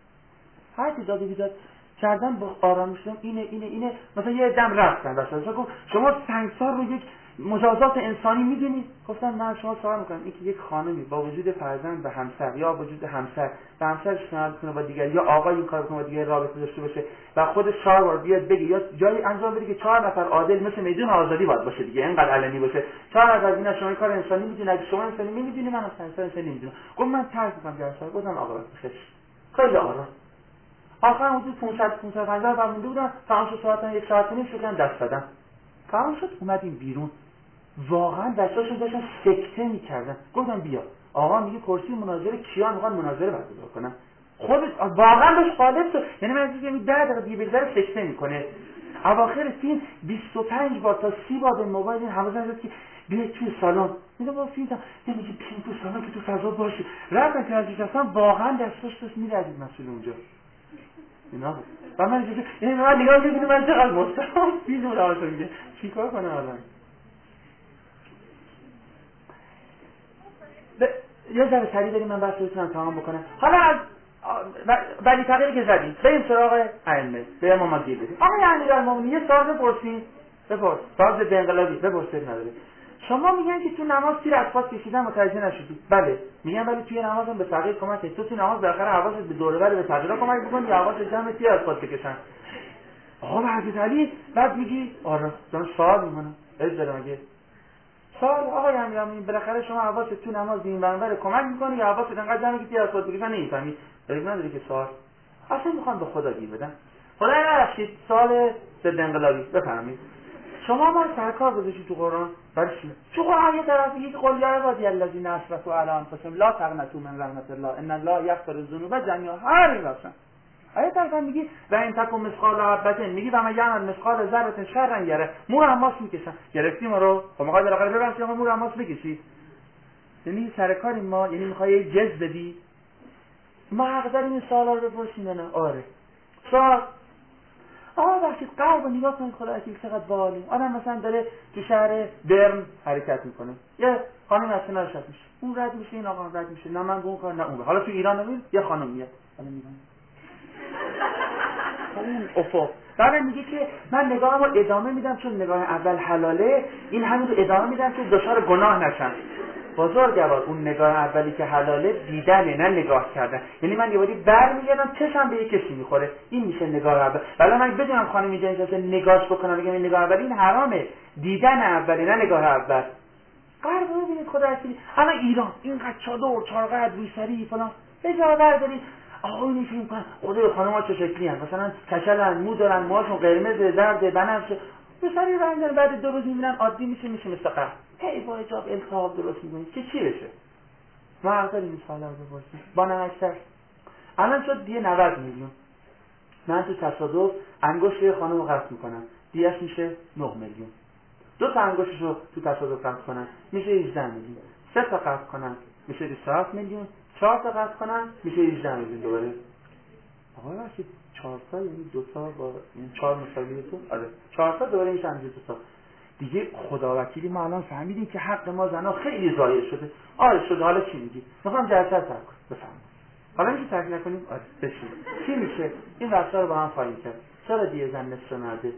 هر کی داد بیداد کردن با آرامش اینه مثلا یه دم رفتن مثلا گفت شما سنگسار رو یک مجازات انسانی میدونید؟ گفتم من شما سوال میکنم این که یک خانمی با وجود فرزند و همسر یا وجود همسر و همسرش کنه با دیگر یا آقا این کارو کنه با دیگر رابطه داشته باشه و خودش 4 بار بیاد بگه یا جایی انجام بده که 4 نفر عادل مثل میدون آزادی باید باشه دیگه اینقدر علنی باشه 4 نفر اینا شما این کار انسانی میدونید اگه شما انسانی نمیدونید من اصلا انسانی نمیدونم. گفت من ترک میکنم جلسه رو. گفتم آقا بخش خیلی آرام. آخر حدود 550 نفر مونده بودن. تمام شد ساعت 1 ساعت و نیم شدن دست دادن. تمام شد اومدیم بیرون. واقعا دستاشون داشتن سکته میکردن. گفتم بیا آقا میگه کرسی مناظره کیا میخوان مناظره برگزار کنن. خودش واقعا بهش غالب شد. یعنی من میگم 10 دقیقه دیگه بذاره سکته میکنه. اواخر فیلم 25 بار تا 30 بار به موبایل این حواسم شد که بیا توی سالن. میگم با فیلم نمیگه بیا تو سالن که تو فضا باشه. رفتم که ازش اصلا واقعا دستش داشت می‌رزید مسئول اونجا. اینا و من اینجوری یعنی من نگاه می‌کنم من چقدر مستحام فیلم رو داشتم میگه چیکار کنم الان. یه ذره سریع بریم من بحث رو بتونم تمام بکنم. حالا از ولی تغییری که زدیم بریم سراغ ائمه به امام گیر بدیم. آقای امیرالمومنین یه سوال بپرسین. بپرس ساز به انقلابی بپرسید نداره. شما میگن که تو نماز تیر از پاس کشیدن متوجه نشدید. بله میگن ولی توی نمازم به تغییر کمک تو نماز بالاخره حواست به دوره بر به تغییر کمک بکن یا حواست جمع تیر از پاس بکشن. آقا حضرت علی بعد میگی آره من سوال میکنم اجازه مگه سوال آقای امیرالمومنین بالاخره شما حواست تو نماز این برابر کمک میکنی یا حواست انقدر جمعی که تیر از پاس بکشن نمیفهمی. دلیل نداره که سوال اصلا میخوام به خدا گیر بدم. خدا نرسید سال ضد انقلابی بفرمایید. شما ما سرکار گذاشتید تو قرآن برای چی؟ تو قرآن یه طرف میگید قل یا عبادی الذین اسرفوا علی انفسهم لا تقنطوا من رحمت الله ان الله یغفر الذنوب جمیعا. هر این رفتن آیه طرف میگی و این تکون مثقال حبه، میگی و من یعمل مثقال ذره شرا یره. مور اماس میکشن. گرفتی ما رو؟ خب میخوای بالاخره ببرسی آقا مور اماس بکشی؟ یعنی سرکاری ما، یعنی میخوای یه جز بدی؟ ما حق داریم این سوالا رو بپرسیم نه؟ آره. سوال آقا وقتی قلب رو نگاه کنید خدا وکیل چقدر باحاله. آدم مثلا داره تو شهر برن حرکت میکنه، یه خانم از کنار رد میشه، اون رد میشه، این آقا رد میشه، نه من به اون کار نه اون. حالا تو ایران نمید یه خانم میاد، حالا میگم اون افق بعد میگه که من نگاهمو ادامه میدم چون نگاه اول حلاله، این همین رو ادامه میدم که دچار گناه نشم. بزرگوار اون نگاه اولی که حلاله دیدنه نه نگاه کردن. یعنی من یه باری برمیگردم چشم به یک کسی میخوره، این میشه نگاه اول. ولی من بدونم خانم اینجا اجازه نگاهش بکنم بگم این نگاه اولی، این حرامه. دیدن اولی نه نگاه اول. قرب ببینید خدا اصلی الان ایران اینقدر چادر چارقد روسری فلان بجا بردارید آقای نیفی میکنن خدا خانم‌ها چه شکلی هست، مثلا کچلن، مو دارن، موهاشون قرمز، زرد، بنفشه، روسری رنگ دارن، بعد 2 روز میبینن عادی میشه مثل قهر. هی با حجاب التهاب درست میکنید که چی بشه؟ ما حق داریم این سوالا رو بپرسیم. با نمکتر الان شد دیگه 90 میلیون. من تو تصادف انگشت یه خانم رو قطع میکنم، دیگه‌اش میشه 9 میلیون. 2 تا انگشتش رو تو تصادف قطع کنن میشه 18 میلیون. 3 تا قطع کنن میشه 27 میلیون. 4 تا قطع کنن میشه 18 میلیون دوباره. آقا واسه 4 تا یعنی 2 تا با این 4 مساوی 2. آره 4 تا دوباره میشه 2 تا. دیگه خداوکیلی ما الان فهمیدیم که حق ما زنا خیلی ضایع شده. آره شده. حالا چی میگی؟ میخوام جلسه ترک کنم. بفرمایید. حالا میشه ترک نکنیم؟ آره بشین. چی میشه؟ این وقتا رو با هم خواهیم کرد. چرا دیگه زن نصف مرده؟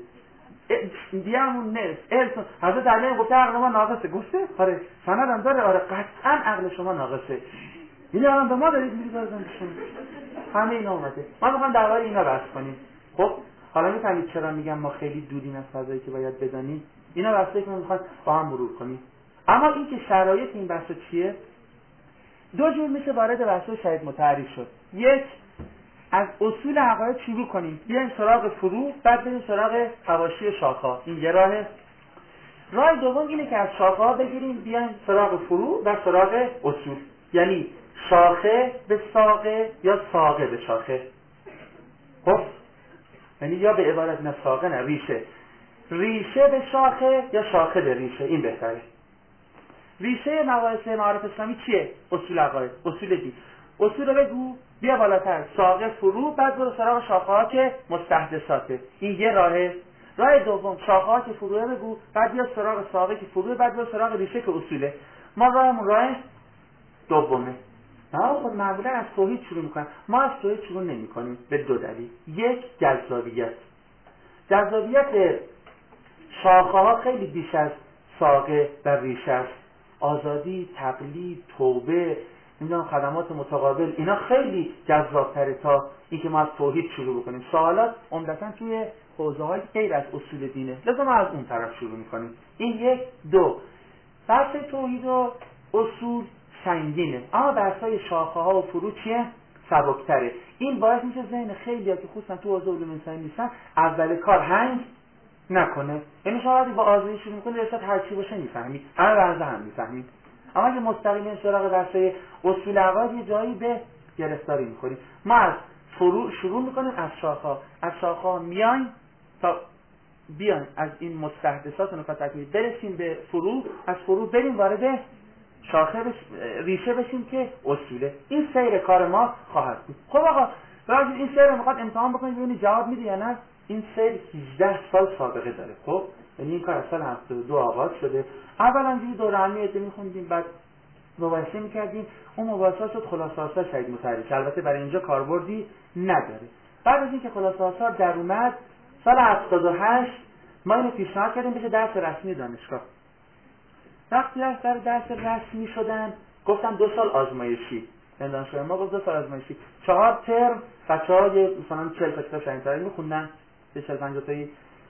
دیامون نصف ارسون حضرت علی گفته عقل ما ناقصه. گفته؟ آره سندم داره. آره قطعا عقل شما ناقصه. این الان به ما دارید میگید بازم بشین. همه اینا اومده. ما میخوام درباره اینا بحث کنیم. خب حالا میفهمید چرا میگم ما خیلی دوریم از فضایی که باید بدانیم. اینا بحثایی که ما میخوام با هم مرور کنیم. اما این که شرایط این بحث چیه؟ 2 جور میشه وارد بحث شهید متعریف شد. یک، از اصول عقاید شروع کنیم، بیایم سراغ فروع، بعد بریم سراغ حواشی شاخه‌ها. این یه راهه. راه دوم اینه که از شاخه‌ها بگیریم بیایم سراغ فروع و سراغ اصول. یعنی شاخه به ساقه یا ساقه به شاخه. خب یعنی یا به عبارت نه ساقه نه ریشه. ریشه به شاخه یا شاخه به ریشه، این بهتره. ریشه مباحث معارف اسلامی چیه؟ اصول عقاید. اصول دین. اصول رو بگو، بیا بالاتر ساقه فروع، بعد برو سراغ شاخه ها که مستحدثاته. این یه راهه. راه دوم شاخه ها که فروعه بگو، بعد بیا سراغ ساقه که فروعه، بعد برو سراغ ریشه که اصوله. ما راهمون راه دومه. نه خود معمولا از توحید شروع میکنن. ما از توحید شروع نمیکنیم به 2 دلیل. یک، جذابیت. جذابیت شاخه ها خیلی بیش از ساقه و ریشه است. آزادی، تقلید، توبه، نمیدونم خدمات متقابل، اینا خیلی جذاب‌تره تا اینکه ما از توحید شروع بکنیم. سوالات عمدتاً توی حوزه‌های غیر از اصول دینه، لذا ما از اون طرف شروع میکنیم. این 1. 2. بحث توحید و اصول سنگینه، اما بحث‌های شاخه‌ها و فروع چیه؟ سبک‌تره. این باعث میشه ذهن خیلی‌ها که خصوصا تو حوزه علوم انسانی نیستن اول کار هنگ نکنه. یعنی شما وقتی با آزادی شروع می‌کنید رسالت هر چی باشه می‌فهمید، همه ورزه هم می‌فهمید. اما اگه مستقیما سراغ بحث‌های اصول عقاید یه جایی به گرفتاری می‌خوریم. ما از فروع شروع می‌کنیم، از شاخه‌ها، از شاخه‌ها میایم تا بیایم از این مستحدثات و نکات تکمیلی برسیم به فروع، از فروع بریم وارد شاخه ریشه بشیم که اصوله. این سیر کار ما خواهد بود. خب آقا راجع این سیر رو میخواد امتحان بکنید ببینید جواب میده یا نه. این سیر 18 سال سابقه داره. خب یعنی این کار از سال 72 آغاز شده. اولا یه دوره علمی میخوندیم، بعد مباحثه میکردیم، اون مباحثه شد خلاصه آثار شهید متحری که البته برای اینجا کاربردی نداره. بعد از اینکه خلاصه آثار در اومد سال 78 ما اینو پیشنهاد کردیم بشه درس رسمی دانشگاه. وقتی در درس رسمی شدن گفتم 2 سال آزمایشی. دانشگاه ما گفت 2 سال آزمایشی، 4 ترم بچه‌ها مثلا 40 تا کتاب شهید متحری میخوندن، به 40-50 تایی.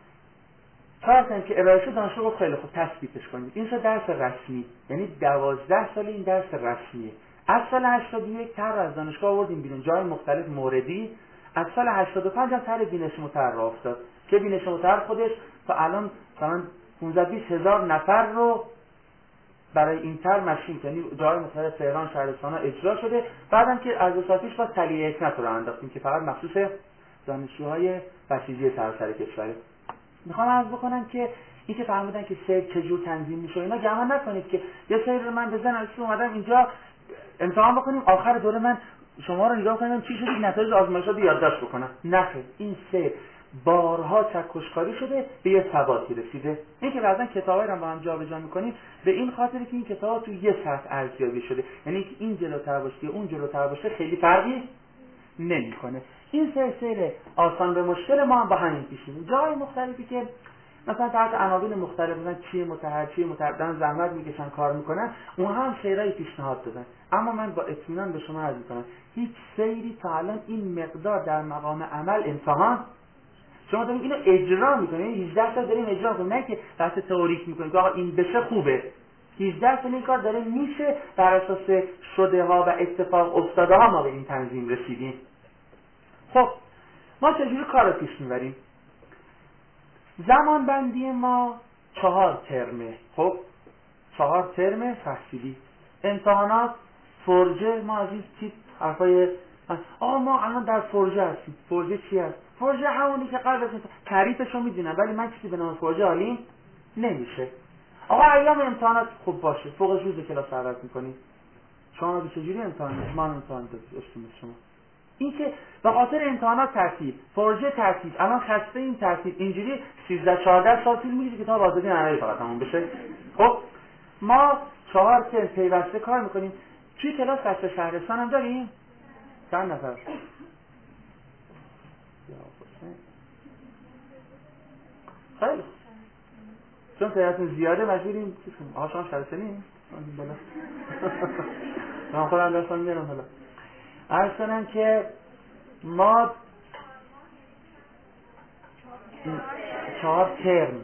4 ترم که ارائه شد دانشگاه گفت خیلی خوب تثبیتش کنید. این شد درس رسمی، یعنی 12 سال این درس رسمیه. از سال 81 طرح از دانشگاه آوردیم بیرون جای مختلف موردی. از سال 85 هم طرح بینش متحر افتاد که بینش متحر خودش تا الان مثلا 15-20 هزار نفر رو برای این تر مشین، یعنی جای مختلف تهران، شهرستان ها اجرا شده. بعدم که از 2 سال پیش با تلیه حکمت رو انداختیم که فقط مخصوص دانشجوهای بسیجی سراسر کشوره. میخوام عرض بکنم که این که فهمیدن که سیر چجور تنظیم میشه اینا، گمان نکنید که یه سیر رو من بزنم که اومدم اینجا امتحان بکنیم آخر دوره من شما رو نگاه کنم چی شدید نتایج آزمایشات رو یادداشت بکنم. نه، این سیر بارها چکشکاری شده به یه ثباتی رسیده. این که بعضا کتابایی رو با هم جابجا می‌کنیم به این خاطره که این کتاب تو یه سطح ارزیابی شده، یعنی که این جلوتر باشه اون جلوتر باشه خیلی فرقی نمی‌کنه. این سیر آسان به مشکل ما هم با همین پیش میره. جای مختلفی که مثلا تحت عناوین مختلف مثلا چیه متحد زحمت میکشن کار میکنن، اون هم سیرای پیشنهاد دادن. اما من با اطمینان به شما عرض میکنم هیچ سیری تا الان این مقدار در مقام عمل امتحان شما داریم اینو اجرا میکنید، 18 سال داریم اجرا میکنیم، نه که بحث تئوریک میکنیم که آقا این بشه خوبه. 18 سال این کار داره میشه، بر اساس شده ها و اتفاق افتاده ها ما به این تنظیم رسیدیم. خب ما چجوری کار رو پیش میبریم؟ زمان بندی ما 4 ترمه. خب 4 ترم تحصیلی. امتحانات فرجه ما از این تیپ حرفای ما الان در فرجه هستیم. فرجه چی هست؟ فرجه همونی که قبل از تعریفش رو میدونم، ولی من چیزی به نام فرجه عالیم نمیشه. آقا ایام امتحانات خوب باشه، فوقش روز کلاس عوض میکنیم. شما به چجوری امتحان ما امتحان داشتیم شما؟ این که به خاطر امتحانات ترتیب، فرجه ترتیب، الان خسته این ترتیب اینجوری 13-14 سال طول می‌کشه کتاب آزادی نهایی فقط تموم بشه. خب ما 4 ترم پیوسته کار میکنیم. توی کلاس فصل شهرستان هم داریم؟ چند نفر؟ خیلی چون تعدادتون زیاده مجبوریم آقا شما شهرستانی؟ بالا من خودم دستان میارم حالا عرض کنم که ما 4 ترم،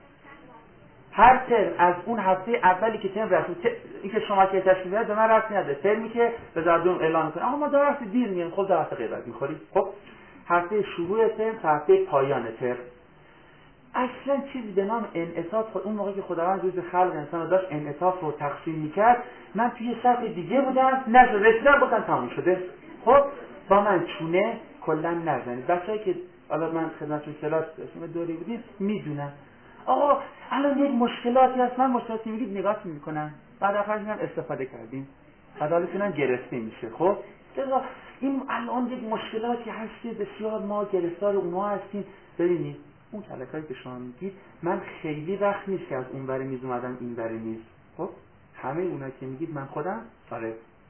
هر ترم از اون هفته اولی که ترم رسید این که شما که تشکیل میاد به من رفت نداره، ترمی که به دردون اعلان کنه آقا ما در هفته دیر میایم، خب در هفته غیبت میخوریم. خب هفته شروع ترم تا هفته پایان ترم اصلا چیزی به نام انعطاف، اون موقع که خداوند روز خلق انسان رو داشت انعطاف رو تقسیم میکرد، من توی سطح دیگه بودم نشد رسیدم گفتن تموم شده. خب با من چونه کلا نزنید. بچه‌ای که حالا من خدمتتون کلاس داشتم دوری بودیم میدونن آقا الان یک مشکلاتی هست، من مشکلاتی میگید نگاه میکنم بعد آخرش میگم استفاده کردیم بعد حالتونم گرفته میشه. خب این الان یک مشکلاتی هست بسیار ما گرفتار اونها هستیم. ببینید اون کلکایی که شما میگید من خیلی وقت نیست که از اون بره میز اومدم این بره میز. خب همه اونایی که میگید من خودم آره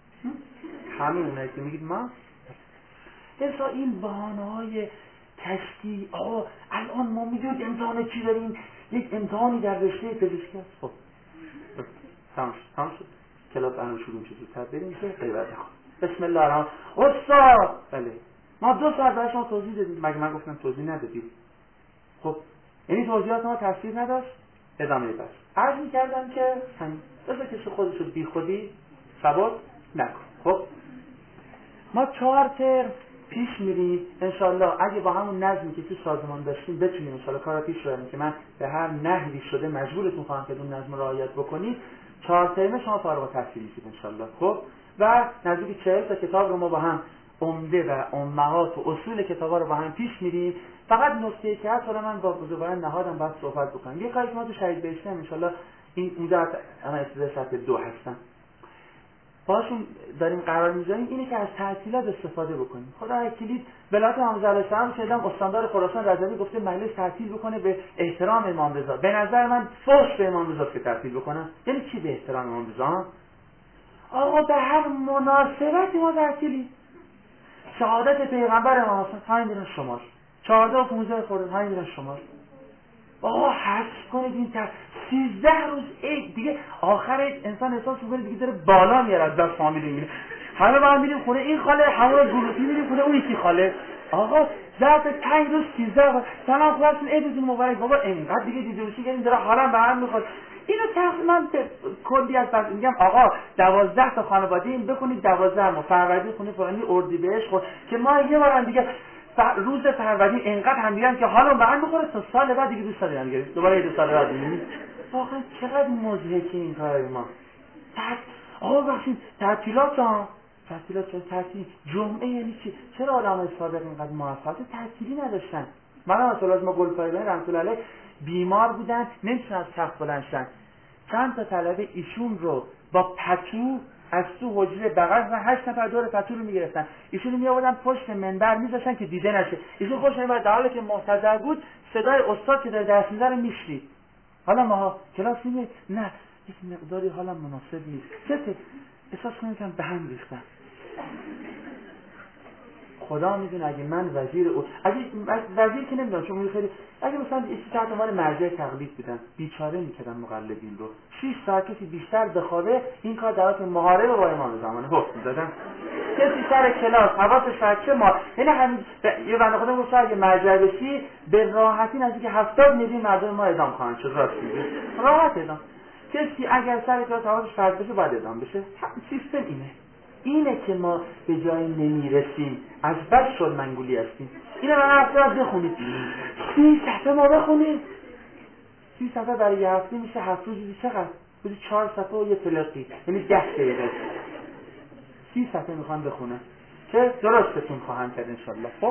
همه اونایی که میگید ما اصلا این بهانه‌های کشتی الان ما میدونید امتحان چی داریم، یک امتحانی در رشته پزشکی هست. خب تمام شد کلاس الان شروع میشه زودتر بریم که غیبت نکن. بسم الله الرحمن استاد. بله ما 2 ساعت برای شما توضیح دادیم، مگه من گفتم توضیح ندادیم؟ خب یعنی توضیحات ما تفسیر نداشت؟ ادامه بس عرض می‌کردم که همین بذار کسی خودش رو بی خودی ثبات نکن. خب ما 4 ترم پیش میریم انشالله اگه با همون نظمی که تو سازمان داشتیم بتونیم انشالله کار رو پیش ببریم که من به هر نحوی شده مجبورتون خواهم که اون نظم رو رعایت بکنید. 4 ترم شما فارغ التحصیل میشید انشالله. خب و نزدیک 40 تا کتاب رو ما با هم عمده و امهات و اصول کتابا رو با هم پیش میریم. فقط نکته که هست من با بزرگواران نهادم باید صحبت بکنم. یه کاری که ما تو شهید بهشتی ان شاءالله این اونجا انا ابتدای سطح 2 هستن باشون داریم قرار میذاریم اینه که از تعطیلات استفاده بکنیم. خدا کلید ولایت امام رضا علیه السلام شدم استاندار خراسان رضوی گفته مجلس تعطیل بکنه به احترام امام رضا. به نظر من فحش به امام رضا که تعطیل بکنن. یعنی چی به احترام امام رضا؟ آقا به هر مناسبتی ما تعطیلی. شهادت پیغمبر امام حسین همین میرن شماست. 14 و 15 خرداد همین میرن شماست. آقا حذف کنید این 13 روز عید دیگه آخر انسان احساس می‌کنه دیگه داره بالا میاره از دست فامیلی میره. همه با هم میریم خونه این خاله، همون گروهی میریم خونه اون یکی خاله. آقا ظرف 5 روز 13 سلام خلاصون عیدتون مبارک. بابا اینقدر دیگه دیدوسی کردیم داره حالا به هم میخواد. اینو تقریبا کلی از بعد میگم آقا 12 تا خانواده این بکنید 12 ما فروردین خونه فلانی اردیبهشت خود که ما یه بار دیگه روز فروردین انقدر هم دیدن که حالا به هم میخوره تا سال بعد دیگه دوست ندارن گرفت دوباره 2 سال بعد میبینید. واقعا چقدر مضحکه این کار ما. آقا بخشید تعطیلات ها، تعطیلات چه تعطیل جمعه یعنی چی؟ چرا آدمای سابق اینقدر موفقیت تعطیلی نداشتن؟ من مثلا از ما گلپایگانی رحمت الله علیه بیمار بودن نمیتونن از تخت بلند شن. چند تا طلبه ایشون رو با پتو از تو حجره بغل و 8 نفر دور پتو رو میگرفتن، ایشون رو میآوردن پشت منبر میذاشتن که دیده نشه. ایشون خوش نمیاد در حالی که محتضر بود صدای استاد که داره درس میده رو میشنید. حالا ما کلاس میگه نه یک مقداری حالا مناسب نیست. چه احساس کنید که به هم ریختن. خدا میدونه اگه من وزیر اگه وزیر که نمیدونم چون خیلی اگه مثلا یه تحت عنوان مرجع تقلید بودن بیچاره میکردن مقلدین رو 6 ساعت کسی بیشتر بخوابه این کار در حالت محاربه با امام زمانه حکم میدادن. کسی سر کلاس حواسش بچه ما یعنی همین یه بنده خدا گفت اگه مرجع بشی به راحتی نزدیک 70 میلیون مردم ما اعدام خواهند شد. راست میگه راحت اعدام. کسی اگر سر کلاس حواسش پرت بشه باید اعدام بشه. سیستم اینه که ما به جایی نمیرسیم از بس شد منگولی هستیم. اینه من هفته از بخونید 30 صفحه ما بخونیم 30 صفحه برای یه هفته میشه 7 روزی چقدر؟ بودی 4 صفحه و یه تلقی یعنی 10 دقیقه 30 صفحه میخوان بخونن که درستتون خواهم کرد انشالله. خب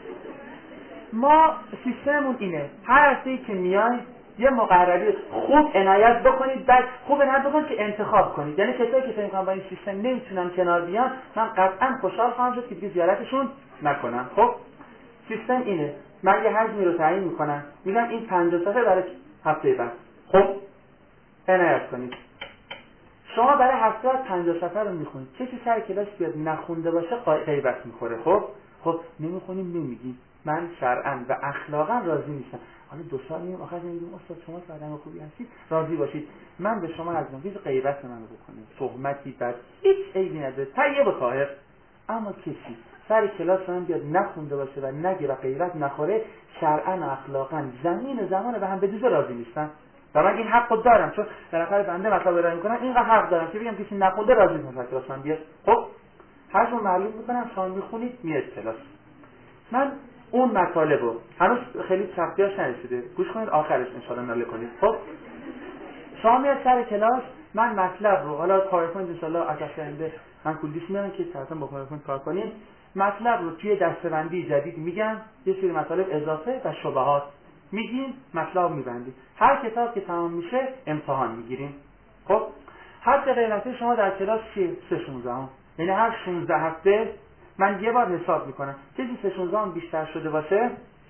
ما سیستممون اینه هر هفته‌ای که میای یه مقرری خوب عنایت بکنید بعد خوب عنایت بکنید که انتخاب کنید. یعنی کسایی که فکر می‌کنن با این سیستم نمیتونن کنار بیان من قطعا خوشحال خواهم شد که دیگه زیارتشون نکنم. خب سیستم اینه من یه حجمی رو تعیین میکنم میگم این 50 صفحه برای هفته بعد. خب عنایت کنید شما برای هفته بعد 50 صفحه رو میخونید. کسی سر کلاس بیاد نخونده باشه غیبت میخوره. خب نمیخونیم نمیگیم من شرعاً و اخلاقاً راضی نیستم. حالا 2 سال میگم آخر میگم استاد شما آدم خوبی هستید راضی باشید من به شما از هیچ غیبت من بکنید تهمتی بد هیچ عیبی نداره طیب و طاهر. اما کسی سر کلاس من بیاد نخونده باشه و نگه و غیبت نخوره شرعاً و اخلاقاً زمین و زمان به هم بدوزه راضی نیستم و من این حقو دارم چون بالاخره بنده مطلب ارائه میکنم اینقدر حق دارم که بگم کسی نخونده راضی نیست کلاس من بیاد. خب هرشون معلوم میکنم شما میخونید میاد کلاس. من اون مطالب رو هنوز خیلی سختیاش نرسیده گوش کنید آخرش انشاءالله ناله کنید. خب شما میاد سر کلاس من مطلب رو حالا پاورپوینت انشاءالله آینده من کلیش میارم که طرفاً با پاورپوینت کار کنیم مطلب رو توی دسته‌بندی جدید میگم یه سری مطالب اضافه و شبهات میگیم مطلب میبندیم هر کتاب که تمام میشه امتحان میگیریم. خب حد قیمتی شما در کلاس چیه؟ 3/16 یعنی هر 16 هفته من یه بار حساب میکنم کسی 3/16 بیشتر شده باشه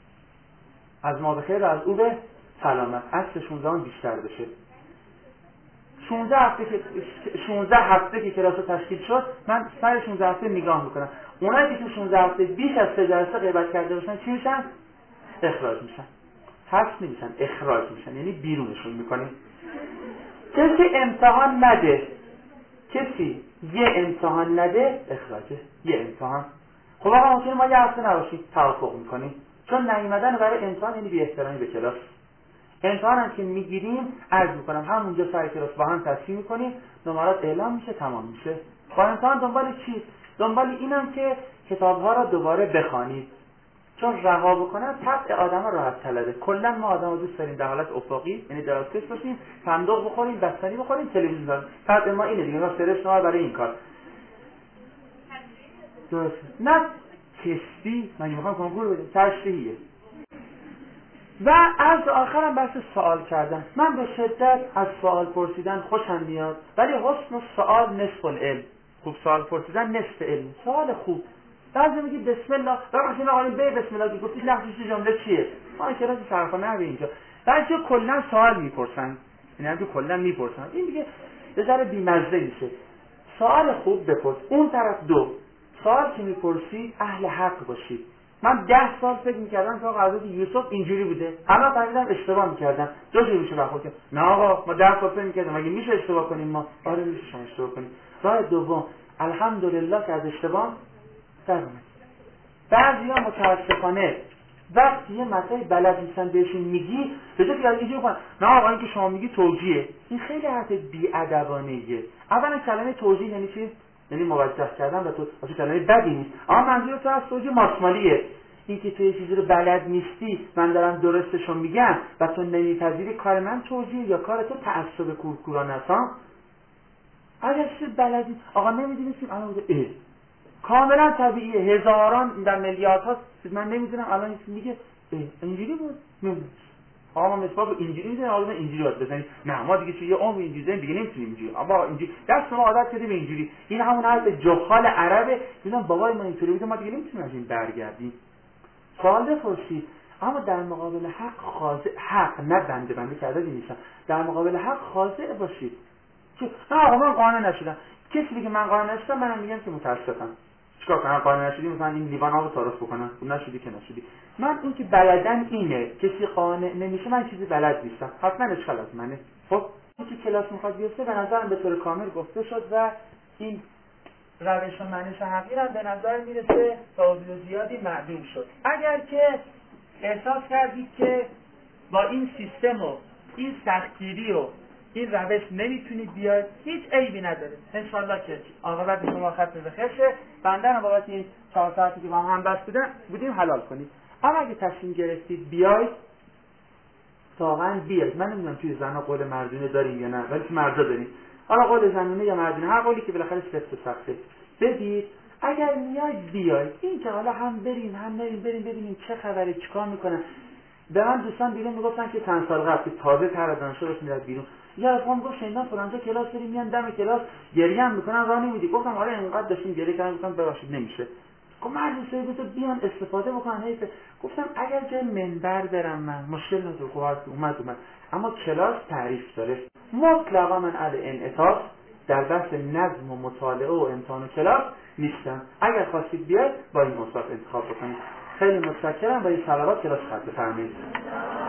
از ما بخیر و از او به سلامت از 3/16 بیشتر بشه 16 هفته که کلاس تشکیل شد من سر 16 هفته نگاه میکنم اونایی که تو 16 هفته بیش از 3 غیبت کرده باشن چی میشن؟ اخراج میشن. حذف نمیشن اخراج میشن یعنی بیرونشون میکنیم. کسی امتحان نده کسی یه امتحان نده اخراجه یه امتحان. خب آقا ممکنه ما یه هفته نباشیم توافق میکنیم چون نیومدن برای امتحان یعنی بی احترامی به کلاس. امتحان هم که میگیریم عرض میکنم همونجا سر کلاس با هم تصحیح میکنیم نمرات اعلام میشه تمام میشه. با امتحان دنبال چی؟ دنبال اینم که کتابها را دوباره بخوانید چون رها بکنن طبع آدم راحت طلبه. کلا ما آدم دوست داریم در حالت افقی یعنی درازکش باشیم صندوق بخوریم بستنی بخوریم تلویزیون داریم طبع ما اینه دیگه ما سرش نوار برای این کار درست نه کستی من میخوام کنکور بدیم تشریحیه. و از آخرم بحث سوال کردن من به شدت از سوال پرسیدن خوشم میاد ولی حسن سوال نصف العلم. خوب سوال پرسیدن نصف علم. سوال خوب بعضی میگی بسم الله راستین آقا این بسم الله گفتی لفظش جمله چیه ما کلاس صرفانه نه اینجا بعضی کلا سوال میپرسن یعنی تو کلا میپرسن این دیگه یه ذره بی‌مزه میشه. سوال خوب بپرس اون طرف دو سوال که میپرسی اهل حق باشی. من 10 سال فکر میکردم که آقا حضرت یوسف اینجوری بوده اما فهمیدم اشتباه میکردم دو جوری میشه برخورد کنم. نه آقا ما 10 سال فکر میکردم مگه میشه اشتباه کنیم ما آره میشه شما اشتباه کنیم. راه دوم الحمدلله که از اشتباه درمون. بعضیا متاسفانه وقتی یه مسئله بلد نیستن بهشون میگی به جای اینکه اینجوری کنن نه آقا این که شما میگی توجیه این خیلی حرف بی‌ادبانه‌ایه. اولا کلمه توجیه یعنی چی؟ یعنی موجه کردن و تو کلمه بدی نیست اما منظور تو از توجیه ماسمالیه اینکه تو یه چیزی رو بلد نیستی من دارم درستشو میگم و تو نمیپذیری، کار من توجیه یا کار تو تعصب کورکورانه است ها؟ اگر چیز بلدی آقا نمیدونستیم الان بوده کاملا طبیعیه، هزاران در میلیاردها من نمیدونم الان میگه اینجوری بود نمیدونم آقا ما مسواک اینجوری میزنیم آقا اینجوری باید بزنیم، نه ما دیگه چه یه عمر اینجوری زنیم دیگه نمیتونیم اینجوری، اما اینجوری دست ما عادت کردیم اینجوری. این همون حرف جهال عربه، میگن بابای ما اینطوری بود ما دیگه نمیتونیم از این برگردیم. سوال بپرسید اما در مقابل حق خاضع، حق نه بنده کرده نیستم، در مقابل حق خاضع باشید که آقا من قانع نشدم، کسی که من قانع نشدم منم میگم که متاسفم، چیکار کنم قانع نشدی مثلا این لیوان آبو تعارف بکنم، نشدی که نشدی. من این که بلدن اینه، کسی قانع نمیشه من چیزی بلد نیستم، حتما اشکال از منه. خب این که کلاس میخواد بیفته به نظرم به طور کامل گفته شد و این روش و منش حقیقت به نظر میرسه تا حدود زیادی معلوم شد. اگر که احساس کردید که با این سیستم و این سختگیری و این روش نمیتونید بیاید، هیچ عیبی نداره، انشالله که عاقبت شما ختم به خیر شه. بنده رو بابت این 4 ساعتی که با هم بس بودیم حلال کنید. اما اگه تصمیم گرفتید بیاید واقعا بیاید. من نمیدونم توی زنا قول مردونه داریم یا نه، ولی تو مردا داریم. حالا قول زنونه یا مردونه، هر قولی که بالاخره سفت و سخته بدید. اگر میاید بیاید، این که حالا هم بریم هم نریم، بریم ببینیم چه خبره چیکار میکنن. به من دوستان بیرون میگفتن که چند سال قبل که تازه تر دانشجو بس میرد بیرون، یا اصلا میگفت شنیدم فلانجا کلاس بریم میان دم کلاس گریه هم میکنن راه نمیدی. گفتم آره اینقدر داشتیم گریه کردن، گفتم ببخشید نمیشه. گفت مردم سیدو بیان استفاده بکنن. گفتم اگر جای منبر برم من مشکل نداره، خب اومد اما کلاس تعریف داره. مطلقا من علی انعطاف در بحث نظم و مطالعه و امتحان و کلاس نیستم. اگر خواستید بیاید با این مصاف انتخاب بکنید. خیلی متشکرم. با این صلوات کلاس خط بفرمایید.